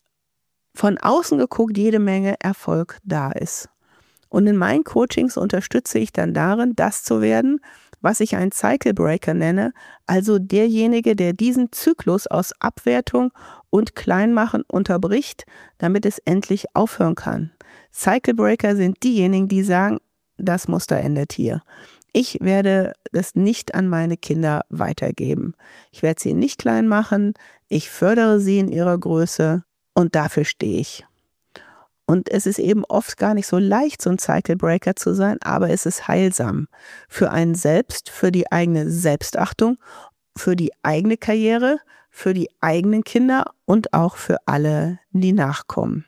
von außen geguckt jede Menge Erfolg da ist. Und in meinen Coachings unterstütze ich dann darin, das zu werden, was ich einen Cycle Breaker nenne, also derjenige, der diesen Zyklus aus Abwertung und Kleinmachen unterbricht, damit es endlich aufhören kann. Cycle Breaker sind diejenigen, die sagen, das Muster endet hier. Ich werde das nicht an meine Kinder weitergeben. Ich werde sie nicht klein machen, ich fördere sie in ihrer Größe und dafür stehe ich. Und es ist eben oft gar nicht so leicht, so ein Cycle Breaker zu sein, aber es ist heilsam für einen selbst, für die eigene Selbstachtung, für die eigene Karriere, für die eigenen Kinder und auch für alle, die nachkommen.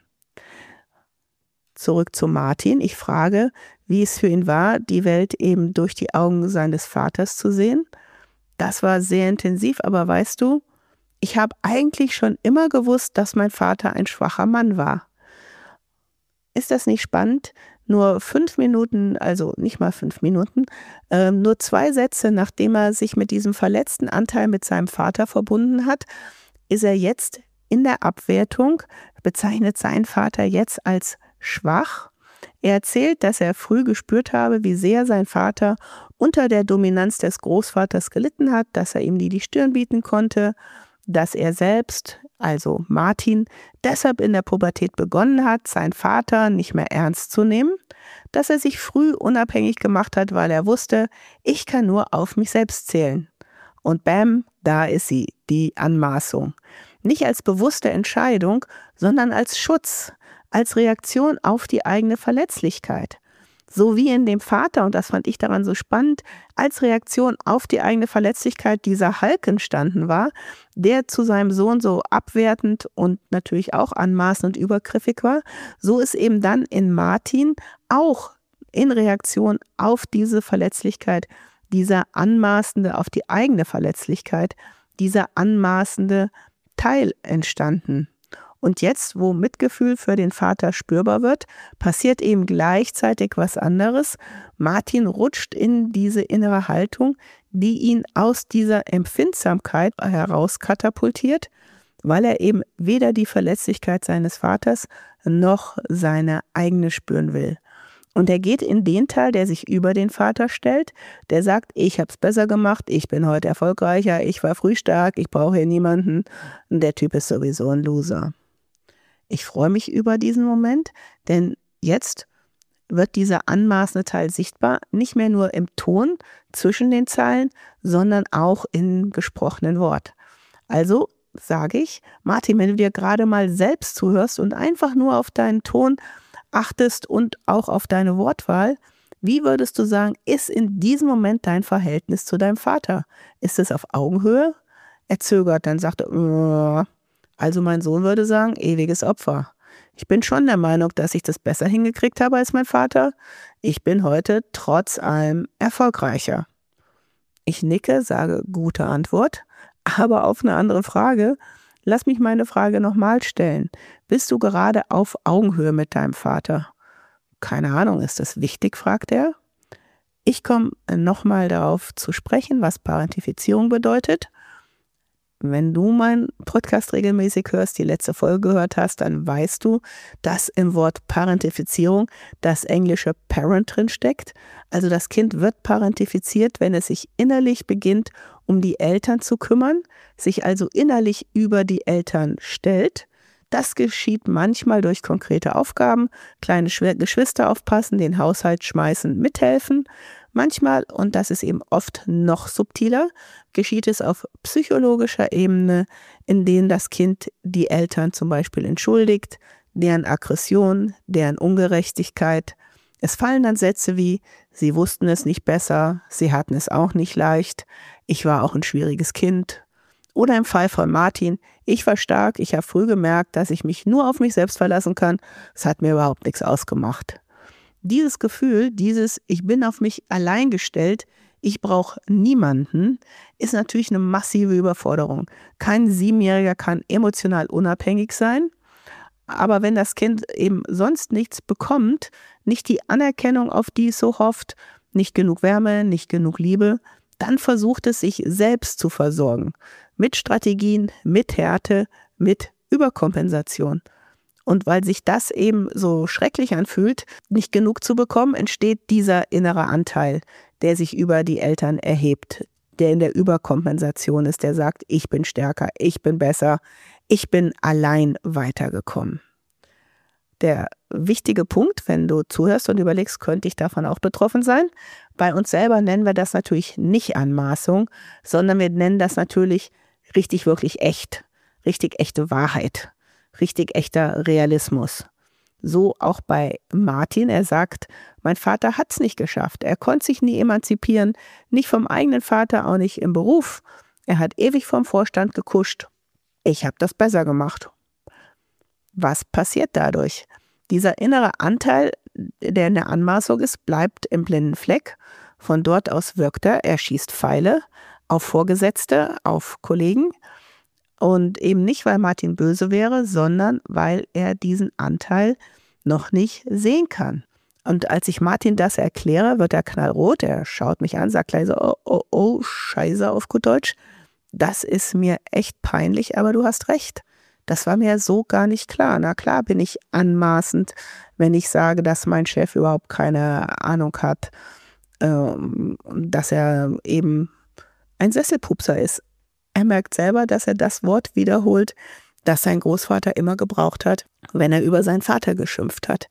Zurück zu Martin. Ich frage, wie es für ihn war, die Welt eben durch die Augen seines Vaters zu sehen. Das war sehr intensiv, aber weißt du, ich habe eigentlich schon immer gewusst, dass mein Vater ein schwacher Mann war. Ist das nicht spannend? Nur fünf Minuten, also nicht mal fünf Minuten, äh, nur zwei Sätze, nachdem er sich mit diesem verletzten Anteil mit seinem Vater verbunden hat, ist er jetzt in der Abwertung, bezeichnet seinen Vater jetzt als schwach. Er erzählt, dass er früh gespürt habe, wie sehr sein Vater unter der Dominanz des Großvaters gelitten hat, dass er ihm nie die Stirn bieten konnte, dass er selbst, also Martin, deshalb in der Pubertät begonnen hat, seinen Vater nicht mehr ernst zu nehmen, dass er sich früh unabhängig gemacht hat, weil er wusste, ich kann nur auf mich selbst zählen. Und bam, da ist sie, die Anmaßung. Nicht als bewusste Entscheidung, sondern als Schutz, als Reaktion auf die eigene Verletzlichkeit. So wie in dem Vater, und das fand ich daran so spannend, als Reaktion auf die eigene Verletzlichkeit dieser Hulk entstanden war, der zu seinem Sohn so abwertend und natürlich auch anmaßend und übergriffig war, so ist eben dann in Martin auch in Reaktion auf diese Verletzlichkeit, dieser anmaßende, auf die eigene Verletzlichkeit, dieser anmaßende Teil entstanden. Und jetzt, wo Mitgefühl für den Vater spürbar wird, passiert eben gleichzeitig was anderes. Martin rutscht in diese innere Haltung, die ihn aus dieser Empfindsamkeit heraus katapultiert, weil er eben weder die Verletzlichkeit seines Vaters noch seine eigene spüren will. Und er geht in den Teil, der sich über den Vater stellt, der sagt, ich habe es besser gemacht, ich bin heute erfolgreicher, ich war früh stark, ich brauche hier niemanden. Und der Typ ist sowieso ein Loser. Ich freue mich über diesen Moment, denn jetzt wird dieser anmaßende Teil sichtbar, nicht mehr nur im Ton zwischen den Zeilen, sondern auch im gesprochenen Wort. Also sage ich, Martin, wenn du dir gerade mal selbst zuhörst und einfach nur auf deinen Ton achtest und auch auf deine Wortwahl, wie würdest du sagen, ist in diesem Moment dein Verhältnis zu deinem Vater? Ist es auf Augenhöhe? Er zögert, dann sagt er, uh, also mein Sohn würde sagen, ewiges Opfer. Ich bin schon der Meinung, dass ich das besser hingekriegt habe als mein Vater. Ich bin heute trotz allem erfolgreicher. Ich nicke, sage gute Antwort, aber auf eine andere Frage. Lass mich meine Frage nochmal stellen. Bist du gerade auf Augenhöhe mit deinem Vater? Keine Ahnung, ist das wichtig, fragt er. Ich komme nochmal darauf zu sprechen, was Parentifizierung bedeutet. Wenn du meinen Podcast regelmäßig hörst, die letzte Folge gehört hast, dann weißt du, dass im Wort Parentifizierung das englische Parent drin steckt. Also das Kind wird parentifiziert, wenn es sich innerlich beginnt, um die Eltern zu kümmern, sich also innerlich über die Eltern stellt. Das geschieht manchmal durch konkrete Aufgaben, kleine Geschwister aufpassen, den Haushalt schmeißen, mithelfen. Manchmal, und das ist eben oft noch subtiler, geschieht es auf psychologischer Ebene, in denen das Kind die Eltern zum Beispiel entschuldigt, deren Aggression, deren Ungerechtigkeit. Es fallen dann Sätze wie, sie wussten es nicht besser, sie hatten es auch nicht leicht, ich war auch ein schwieriges Kind. Oder im Fall von Martin, ich war stark, ich habe früh gemerkt, dass ich mich nur auf mich selbst verlassen kann, es hat mir überhaupt nichts ausgemacht. Dieses Gefühl, dieses ich bin auf mich allein gestellt, ich brauche niemanden, ist natürlich eine massive Überforderung. Kein Siebenjähriger kann emotional unabhängig sein, aber wenn das Kind eben sonst nichts bekommt, nicht die Anerkennung, auf die es so hofft, nicht genug Wärme, nicht genug Liebe, dann versucht es sich selbst zu versorgen. Mit Strategien, mit Härte, mit Überkompensation. Und weil sich das eben so schrecklich anfühlt, nicht genug zu bekommen, entsteht dieser innere Anteil, der sich über die Eltern erhebt, der in der Überkompensation ist, der sagt, ich bin stärker, ich bin besser, ich bin allein weitergekommen. Der wichtige Punkt, wenn du zuhörst und überlegst, könnte ich davon auch betroffen sein? Bei uns selber nennen wir das natürlich nicht Anmaßung, sondern wir nennen das natürlich richtig, wirklich echt, richtig echte Wahrheit, richtig echter Realismus. So auch bei Martin, er sagt, mein Vater hat es nicht geschafft, er konnte sich nie emanzipieren, nicht vom eigenen Vater, auch nicht im Beruf. Er hat ewig vom Vorstand gekuscht. Ich habe das besser gemacht. Was passiert dadurch? Dieser innere Anteil, der in der Anmaßung ist, bleibt im blinden Fleck. Von dort aus wirkt er, er schießt Pfeile auf Vorgesetzte, auf Kollegen. Und eben nicht, weil Martin böse wäre, sondern weil er diesen Anteil noch nicht sehen kann. Und als ich Martin das erkläre, wird er knallrot. Er schaut mich an, sagt gleich so, oh, oh, oh, Scheiße auf gut Deutsch. Das ist mir echt peinlich, aber du hast recht. Das war mir so gar nicht klar. Na klar bin ich anmaßend, wenn ich sage, dass mein Chef überhaupt keine Ahnung hat, ähm, dass er eben ein Sesselpupser ist. Er merkt selber, dass er das Wort wiederholt, das sein Großvater immer gebraucht hat, wenn er über seinen Vater geschimpft hat.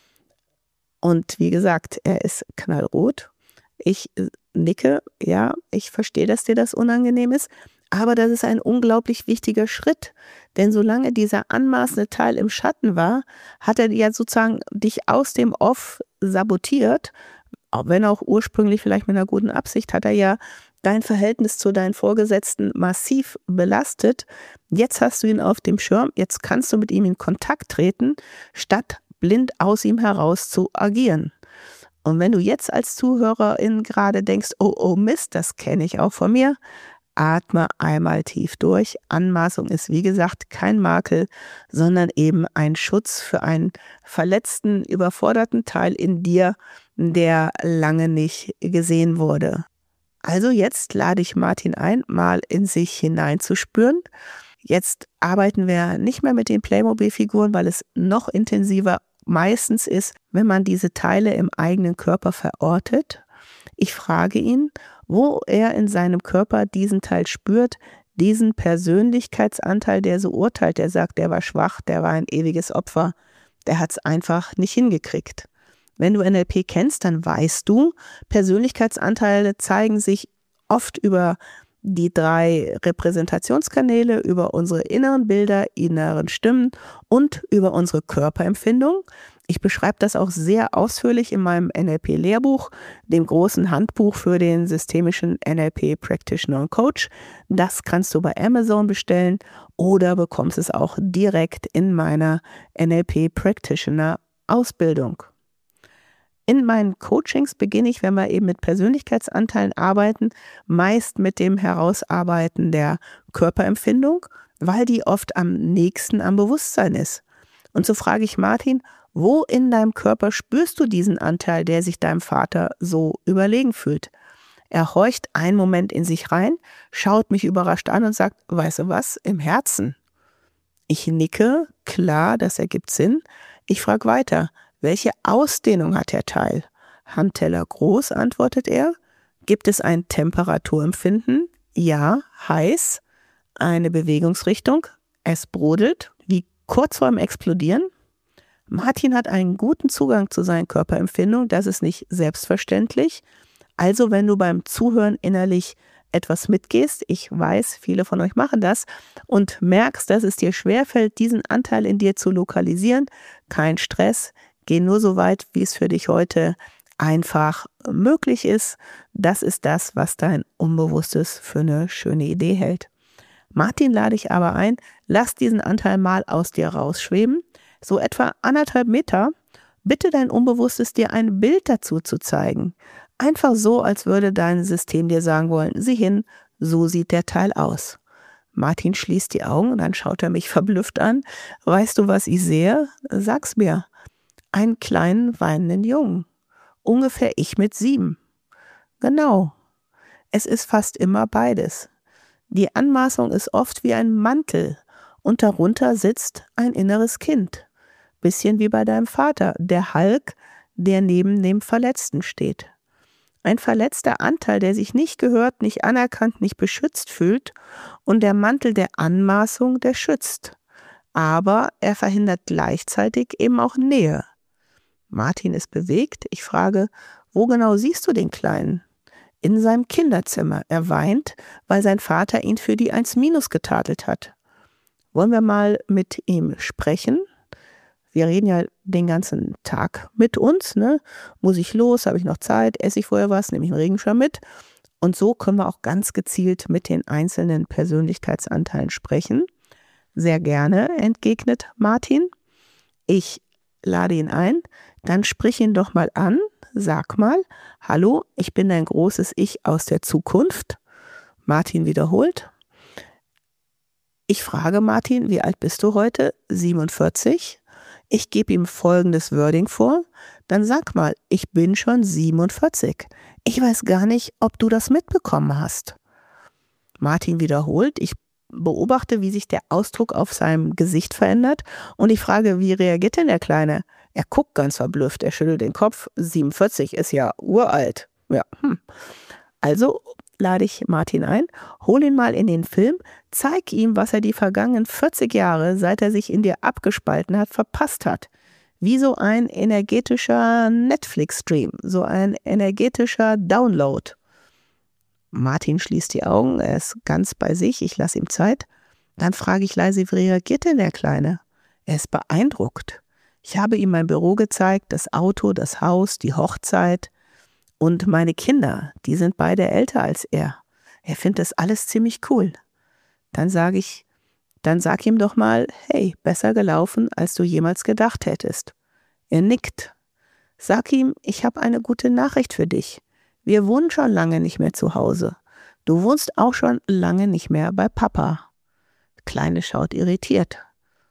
Und wie gesagt, er ist knallrot. Ich nicke, ja, ich verstehe, dass dir das unangenehm ist, aber das ist ein unglaublich wichtiger Schritt. Denn solange dieser anmaßende Teil im Schatten war, hat er ja sozusagen dich aus dem Off sabotiert, auch wenn auch ursprünglich vielleicht mit einer guten Absicht, hat er ja dein Verhältnis zu deinen Vorgesetzten massiv belastet. Jetzt hast du ihn auf dem Schirm, jetzt kannst du mit ihm in Kontakt treten, statt blind aus ihm heraus zu agieren. Und wenn du jetzt als Zuhörerin gerade denkst, oh, oh Mist, das kenne ich auch von mir, atme einmal tief durch. Anmaßung ist wie gesagt kein Makel, sondern eben ein Schutz für einen verletzten, überforderten Teil in dir, der lange nicht gesehen wurde. Also jetzt lade ich Martin ein, mal in sich hineinzuspüren. Jetzt arbeiten wir nicht mehr mit den Playmobil-Figuren, weil es noch intensiver meistens ist, wenn man diese Teile im eigenen Körper verortet. Ich frage ihn, wo er in seinem Körper diesen Teil spürt, diesen Persönlichkeitsanteil, der so urteilt, der sagt, der war schwach, der war ein ewiges Opfer, der hat es einfach nicht hingekriegt. Wenn du N L P kennst, dann weißt du, Persönlichkeitsanteile zeigen sich oft über die drei Repräsentationskanäle, über unsere inneren Bilder, inneren Stimmen und über unsere Körperempfindung. Ich beschreibe das auch sehr ausführlich in meinem N L P-Lehrbuch, dem großen Handbuch für den systemischen N L P-Practitioner und Coach. Das kannst du bei Amazon bestellen oder bekommst es auch direkt in meiner N L P-Practitioner-Ausbildung. In meinen Coachings beginne ich, wenn wir eben mit Persönlichkeitsanteilen arbeiten, meist mit dem Herausarbeiten der Körperempfindung, weil die oft am nächsten am Bewusstsein ist. Und so frage ich Martin, wo in deinem Körper spürst du diesen Anteil, der sich deinem Vater so überlegen fühlt? Er horcht einen Moment in sich rein, schaut mich überrascht an und sagt, weißt du was, im Herzen. Ich nicke, klar, das ergibt Sinn. Ich frage weiter, welche Ausdehnung hat der Teil? Handteller groß, antwortet er. Gibt es ein Temperaturempfinden? Ja, heiß. Eine Bewegungsrichtung? Es brodelt, wie kurz vorm Explodieren. Martin hat einen guten Zugang zu seinen Körperempfindungen, das ist nicht selbstverständlich. Also wenn du beim Zuhören innerlich etwas mitgehst, ich weiß, viele von euch machen das, und merkst, dass es dir schwerfällt, diesen Anteil in dir zu lokalisieren, kein Stress, geh nur so weit, wie es für dich heute einfach möglich ist. Das ist das, was dein Unbewusstes für eine schöne Idee hält. Martin lade ich aber ein, lass diesen Anteil mal aus dir rausschweben, so etwa anderthalb Meter, bitte dein Unbewusstes dir ein Bild dazu zu zeigen. Einfach so, als würde dein System dir sagen wollen, sieh hin, so sieht der Teil aus. Martin schließt die Augen und dann schaut er mich verblüfft an. Weißt du, was ich sehe? Sag's mir. Einen kleinen weinenden Jungen. Ungefähr ich mit sieben. Genau. Es ist fast immer beides. Die Anmaßung ist oft wie ein Mantel und darunter sitzt ein inneres Kind. Bisschen wie bei deinem Vater, der Hulk, der neben dem Verletzten steht. Ein verletzter Anteil, der sich nicht gehört, nicht anerkannt, nicht beschützt fühlt, und der Mantel der Anmaßung, der schützt. Aber er verhindert gleichzeitig eben auch Nähe. Martin ist bewegt. Ich frage, wo genau siehst du den Kleinen? In seinem Kinderzimmer. Er weint, weil sein Vater ihn für die eins minus getadelt hat. Wollen wir mal mit ihm sprechen? Wir reden ja den ganzen Tag mit uns, ne? Muss ich los? Habe ich noch Zeit? Esse ich vorher was? Nehme ich einen Regenschirm mit? Und so können wir auch ganz gezielt mit den einzelnen Persönlichkeitsanteilen sprechen. Sehr gerne, entgegnet Martin. Ich lade ihn ein, dann sprich ihn doch mal an. Sag mal, hallo, ich bin dein großes Ich aus der Zukunft. Martin wiederholt. Ich frage Martin, wie alt bist du heute? siebenundvierzig. Ich gebe ihm folgendes Wording vor. Dann sag mal, ich bin schon siebenundvierzig. Ich weiß gar nicht, ob du das mitbekommen hast. Martin wiederholt. Ich beobachte, wie sich der Ausdruck auf seinem Gesicht verändert. Und ich frage, wie reagiert denn der Kleine? Er guckt ganz verblüfft, er schüttelt den Kopf. siebenundvierzig ist ja uralt. Ja, hm. Also lade ich Martin ein, hol ihn mal in den Film, zeig ihm, was er die vergangenen vierzig Jahre, seit er sich in dir abgespalten hat, verpasst hat. Wie so ein energetischer Netflix-Stream, so ein energetischer Download. Martin schließt die Augen, er ist ganz bei sich, ich lasse ihm Zeit. Dann frage ich leise, wie reagiert denn der Kleine? Er ist beeindruckt. Ich habe ihm mein Büro gezeigt, das Auto, das Haus, die Hochzeit und meine Kinder, die sind beide älter als er. Er findet das alles ziemlich cool. Dann sage ich, dann sag ihm doch mal, hey, besser gelaufen, als du jemals gedacht hättest. Er nickt. Sag ihm, ich habe eine gute Nachricht für dich. Wir wohnen schon lange nicht mehr zu Hause. Du wohnst auch schon lange nicht mehr bei Papa. Kleine schaut irritiert.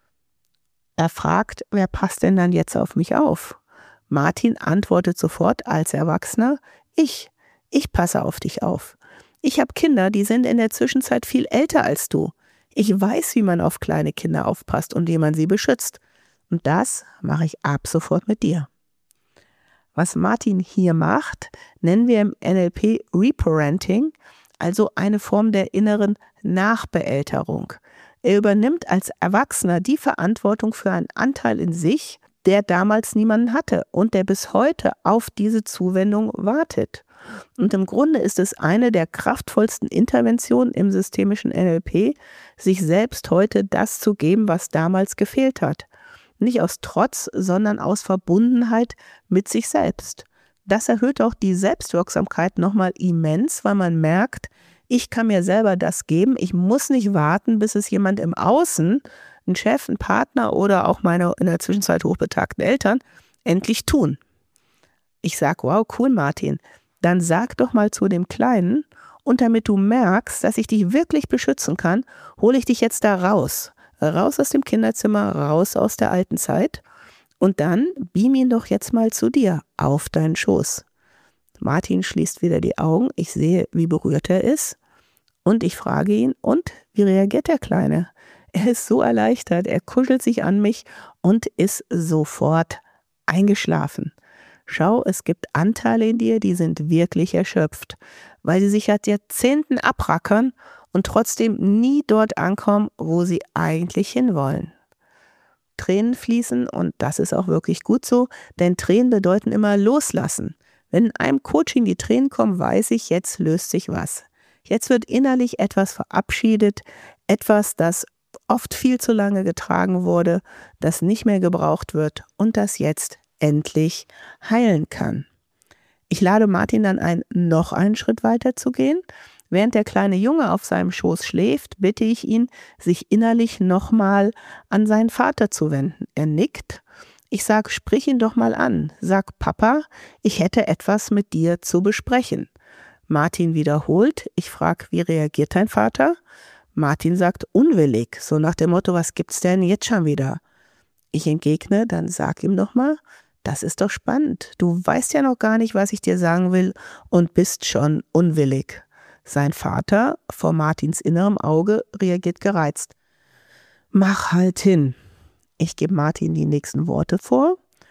Er fragt, wer passt denn dann jetzt auf mich auf? Martin antwortet sofort als Erwachsener, ich, ich passe auf dich auf. Ich habe Kinder, die sind in der Zwischenzeit viel älter als du. Ich weiß, wie man auf kleine Kinder aufpasst und wie man sie beschützt. Und das mache ich ab sofort mit dir. Was Martin hier macht, nennen wir im N L P Reparenting, also eine Form der inneren Nachbeälterung. Er übernimmt als Erwachsener die Verantwortung für einen Anteil in sich, der damals niemanden hatte und der bis heute auf diese Zuwendung wartet. Und im Grunde ist es eine der kraftvollsten Interventionen im systemischen N L P, sich selbst heute das zu geben, was damals gefehlt hat. Nicht aus Trotz, sondern aus Verbundenheit mit sich selbst. Das erhöht auch die Selbstwirksamkeit nochmal immens, weil man merkt, ich kann mir selber das geben, ich muss nicht warten, bis es jemand im Außen, ein Chef, ein Partner oder auch meine in der Zwischenzeit hochbetagten Eltern, endlich tun. Ich sage, wow, cool Martin, dann sag doch mal zu dem Kleinen, und damit du merkst, dass ich dich wirklich beschützen kann, hole ich dich jetzt da raus. Raus aus dem Kinderzimmer, raus aus der alten Zeit und dann beam ihn doch jetzt mal zu dir, auf deinen Schoß. Martin schließt wieder die Augen. Ich sehe, wie berührt er ist. Und ich frage ihn, und wie reagiert der Kleine? Er ist so erleichtert. Er kuschelt sich an mich und ist sofort eingeschlafen. Schau, es gibt Anteile in dir, die sind wirklich erschöpft, weil sie sich seit Jahrzehnten abrackern und trotzdem nie dort ankommen, wo sie eigentlich hinwollen. Tränen fließen und das ist auch wirklich gut so, denn Tränen bedeuten immer loslassen. Wenn in einem Coaching die Tränen kommen, weiß ich, jetzt löst sich was. Jetzt wird innerlich etwas verabschiedet, etwas, das oft viel zu lange getragen wurde, das nicht mehr gebraucht wird und das jetzt endlich heilen kann. Ich lade Martin dann ein, noch einen Schritt weiter zu gehen. Während der kleine Junge auf seinem Schoß schläft, bitte ich ihn, sich innerlich nochmal an seinen Vater zu wenden. Er nickt. Ich sage, sprich ihn doch mal an. Sag, Papa, ich hätte etwas mit dir zu besprechen. Martin wiederholt. Ich frage, wie reagiert dein Vater? Martin sagt, unwillig. So nach dem Motto, was gibt's denn jetzt schon wieder? Ich entgegne, dann sag ihm doch mal, das ist doch spannend. Du weißt ja noch gar nicht, was ich dir sagen will und bist schon unwillig. Sein Vater, vor Martins innerem Auge, reagiert gereizt. Mach halt hin. Ich gebe Martin die nächsten Worte vor,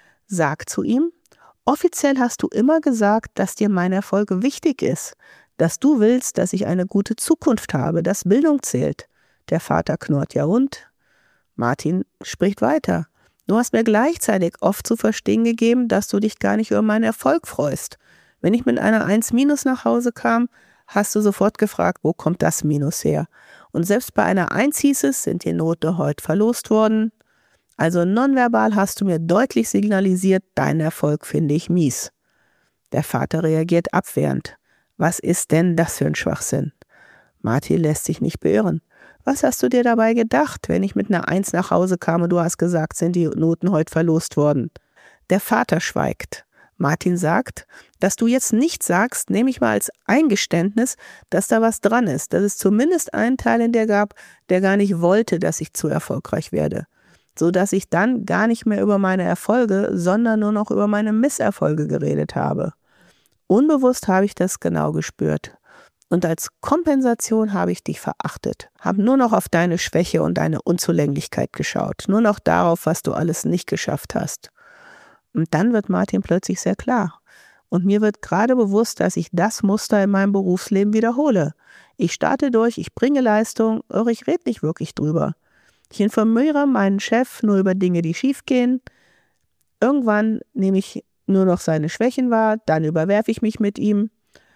sag zu ihm, offiziell hast du immer gesagt, dass dir mein Erfolg wichtig ist, dass du willst, dass ich eine gute Zukunft habe, dass Bildung zählt. Der Vater knurrt, ja und? Martin spricht weiter. Du hast mir gleichzeitig oft zu verstehen gegeben, dass du dich gar nicht über meinen Erfolg freust. Wenn ich mit einer eins minus nach Hause kam, hast du sofort gefragt, wo kommt das Minus her? Und selbst bei einer eins hieß es, sind die Note heute verlost worden. Also nonverbal hast du mir deutlich signalisiert, dein Erfolg finde ich mies. Der Vater reagiert abwehrend. Was ist denn das für ein Schwachsinn? Martin lässt sich nicht beirren. Was hast du dir dabei gedacht, wenn ich mit einer Eins nach Hause kam und du hast gesagt, sind die Noten heute verlost worden? Der Vater schweigt. Martin sagt, dass du jetzt nichts sagst, nehme ich mal als Eingeständnis, dass da was dran ist, dass es zumindest einen Teil in dir gab, der gar nicht wollte, dass ich zu erfolgreich werde, sodass ich dann gar nicht mehr über meine Erfolge, sondern nur noch über meine Misserfolge geredet habe. Unbewusst habe ich das genau gespürt. Und als Kompensation habe ich dich verachtet, habe nur noch auf deine Schwäche und deine Unzulänglichkeit geschaut, nur noch darauf, was du alles nicht geschafft hast. Und dann wird Martin plötzlich sehr klar. Und mir wird gerade bewusst, dass ich das Muster in meinem Berufsleben wiederhole. Ich starte durch, ich bringe Leistung, aber ich rede nicht wirklich drüber. Ich informiere meinen Chef nur über Dinge, die schiefgehen. Irgendwann nehme ich nur noch seine Schwächen wahr, dann überwerfe ich mich mit ihm.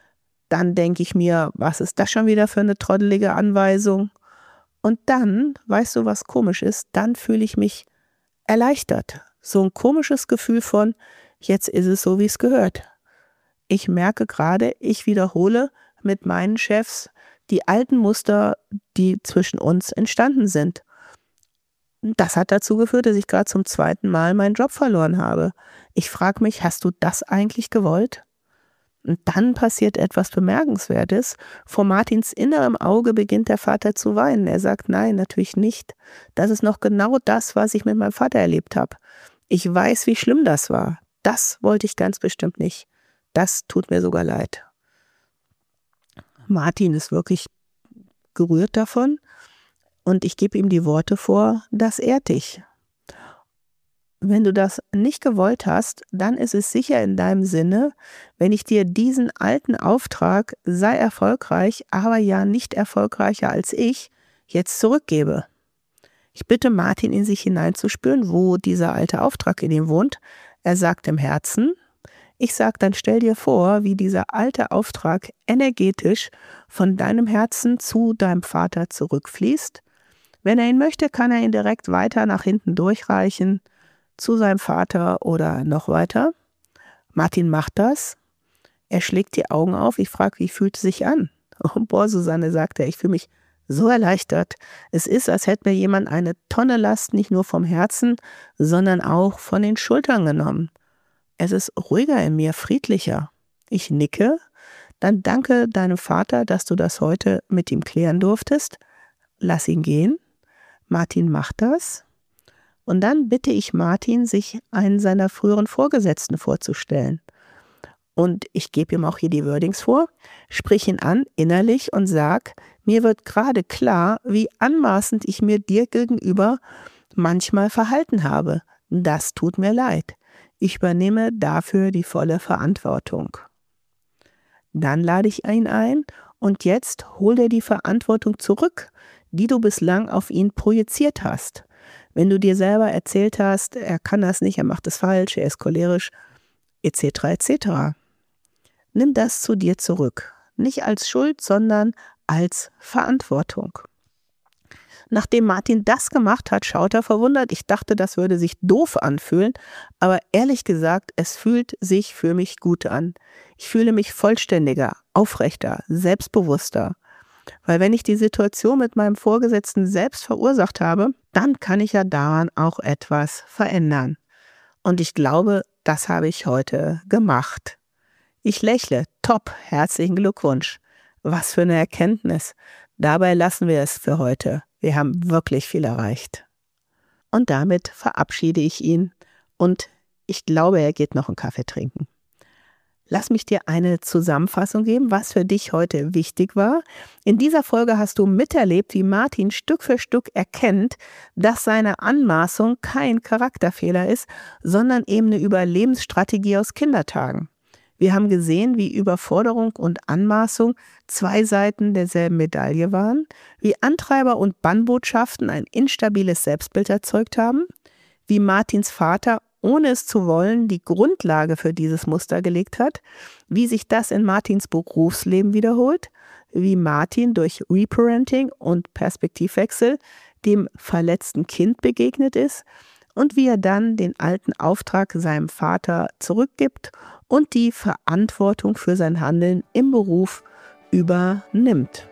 Dann denke ich mir, was ist das schon wieder für eine trottelige Anweisung? Und dann, weißt du, was komisch ist, dann fühle ich mich erleichtert. So ein komisches Gefühl von, jetzt ist es so, wie es gehört. Ich merke gerade, ich wiederhole mit meinen Chefs die alten Muster, die zwischen uns entstanden sind. Das hat dazu geführt, dass ich gerade zum zweiten Mal meinen Job verloren habe. Ich frage mich, hast du das eigentlich gewollt? Und dann passiert etwas Bemerkenswertes. Vor Martins innerem Auge beginnt der Vater zu weinen. Er sagt, nein, natürlich nicht. Das ist noch genau das, was ich mit meinem Vater erlebt habe. Ich weiß, wie schlimm das war. Das wollte ich ganz bestimmt nicht. Das tut mir sogar leid. Martin ist wirklich gerührt davon und ich gebe ihm die Worte vor, das ehrt dich. Wenn du das nicht gewollt hast, dann ist es sicher in deinem Sinne, wenn ich dir diesen alten Auftrag, sei erfolgreich, aber ja nicht erfolgreicher als ich, jetzt zurückgebe. Ich bitte Martin, in sich hineinzuspüren, wo dieser alte Auftrag in ihm wohnt. Er sagt im Herzen. Ich sage, dann stell dir vor, wie dieser alte Auftrag energetisch von deinem Herzen zu deinem Vater zurückfließt. Wenn er ihn möchte, kann er ihn direkt weiter nach hinten durchreichen, zu seinem Vater oder noch weiter. Martin macht das. Er schlägt die Augen auf. Ich frage, wie fühlt es sich an? Oh, boah, Susanne, sagt er, ich fühle mich so erleichtert. Es ist, als hätte mir jemand eine Tonne Last nicht nur vom Herzen, sondern auch von den Schultern genommen. Es ist ruhiger in mir, friedlicher. Ich nicke. Dann danke deinem Vater, dass du das heute mit ihm klären durftest. Lass ihn gehen. Martin macht das. Und dann bitte ich Martin, sich einen seiner früheren Vorgesetzten vorzustellen. und ich gebe ihm auch hier die Wordings vor, sprich ihn an innerlich und sag, mir wird gerade klar, wie anmaßend ich mir dir gegenüber manchmal verhalten habe. Das tut mir leid. Ich übernehme dafür die volle Verantwortung. Dann lade ich ihn ein und jetzt hol dir die Verantwortung zurück, die du bislang auf ihn projiziert hast. Wenn du dir selber erzählt hast, er kann das nicht, er macht es falsch, er ist cholerisch, et cetera et cetera. Nimm das zu dir zurück. Nicht als Schuld, sondern als Verantwortung. Nachdem Martin das gemacht hat, schaut er verwundert. Ich dachte, das würde sich doof anfühlen, aber ehrlich gesagt, es fühlt sich für mich gut an. Ich fühle mich vollständiger, aufrechter, selbstbewusster. Weil wenn ich die Situation mit meinem Vorgesetzten selbst verursacht habe, dann kann ich ja daran auch etwas verändern. Und ich glaube, das habe ich heute gemacht. Ich lächle. Top, herzlichen Glückwunsch. Was für eine Erkenntnis. Dabei lassen wir es für heute. Wir haben wirklich viel erreicht. Und damit verabschiede ich ihn und ich glaube, er geht noch einen Kaffee trinken. Lass mich dir eine Zusammenfassung geben, was für dich heute wichtig war. In dieser Folge hast du miterlebt, wie Martin Stück für Stück erkennt, dass seine Anmaßung kein Charakterfehler ist, sondern eben eine Überlebensstrategie aus Kindertagen. Wir haben gesehen, wie Überforderung und Anmaßung zwei Seiten derselben Medaille waren, wie Antreiber und Bannbotschaften ein instabiles Selbstbild erzeugt haben, wie Martins Vater, ohne es zu wollen, die Grundlage für dieses Muster gelegt hat, wie sich das in Martins Berufsleben wiederholt, wie Martin durch Reparenting und Perspektivwechsel dem verletzten Kind begegnet ist und wie er dann den alten Auftrag seinem Vater zurückgibt und die Verantwortung für sein Handeln im Beruf übernimmt.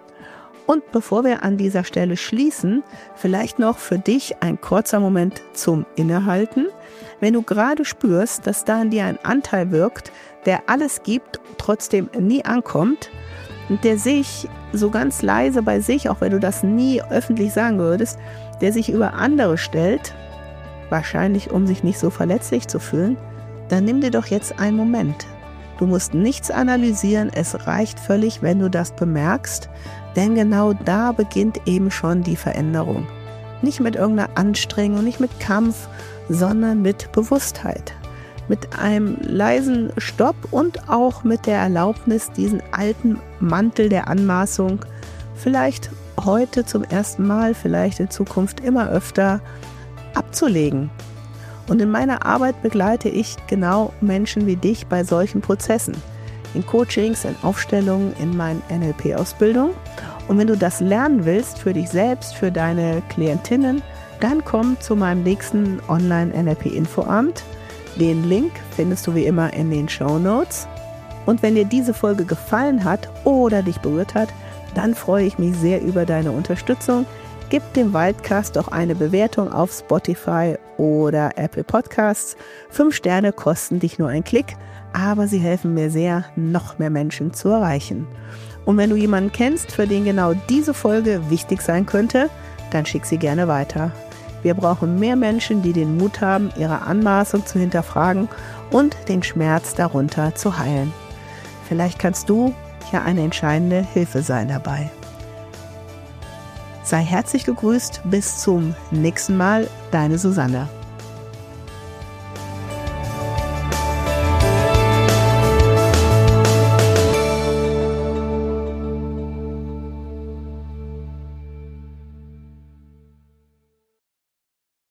Und bevor wir an dieser Stelle schließen, vielleicht noch für dich ein kurzer Moment zum Innehalten. Wenn du gerade spürst, dass da in dir ein Anteil wirkt, der alles gibt, trotzdem nie ankommt und der sich so ganz leise bei sich, auch wenn du das nie öffentlich sagen würdest, der sich über andere stellt, wahrscheinlich um sich nicht so verletzlich zu fühlen, dann nimm dir doch jetzt einen Moment. Du musst nichts analysieren, es reicht völlig, wenn du das bemerkst, denn genau da beginnt eben schon die Veränderung. Nicht mit irgendeiner Anstrengung, nicht mit Kampf, sondern mit Bewusstheit. Mit einem leisen Stopp und auch mit der Erlaubnis, diesen alten Mantel der Anmaßung vielleicht heute zum ersten Mal, vielleicht in Zukunft immer öfter abzulegen. Und in meiner Arbeit begleite ich genau Menschen wie dich bei solchen Prozessen. In Coachings, in Aufstellungen, in meinen N L P-Ausbildungen. Und wenn du das lernen willst für dich selbst, für deine Klientinnen, dann komm zu meinem nächsten Online-N L P-Infoabend. Den Link findest du wie immer in den Shownotes. Und wenn dir diese Folge gefallen hat oder dich berührt hat, dann freue ich mich sehr über deine Unterstützung. Gib dem Wildcast doch eine Bewertung auf Spotify oder Apple Podcasts. Fünf Sterne kosten dich nur einen Klick, aber sie helfen mir sehr, noch mehr Menschen zu erreichen. Und wenn du jemanden kennst, für den genau diese Folge wichtig sein könnte, dann schick sie gerne weiter. Wir brauchen mehr Menschen, die den Mut haben, ihre Anmaßung zu hinterfragen und den Schmerz darunter zu heilen. Vielleicht kannst du ja eine entscheidende Hilfe sein dabei. Sei herzlich gegrüßt, bis zum nächsten Mal, deine Susanne.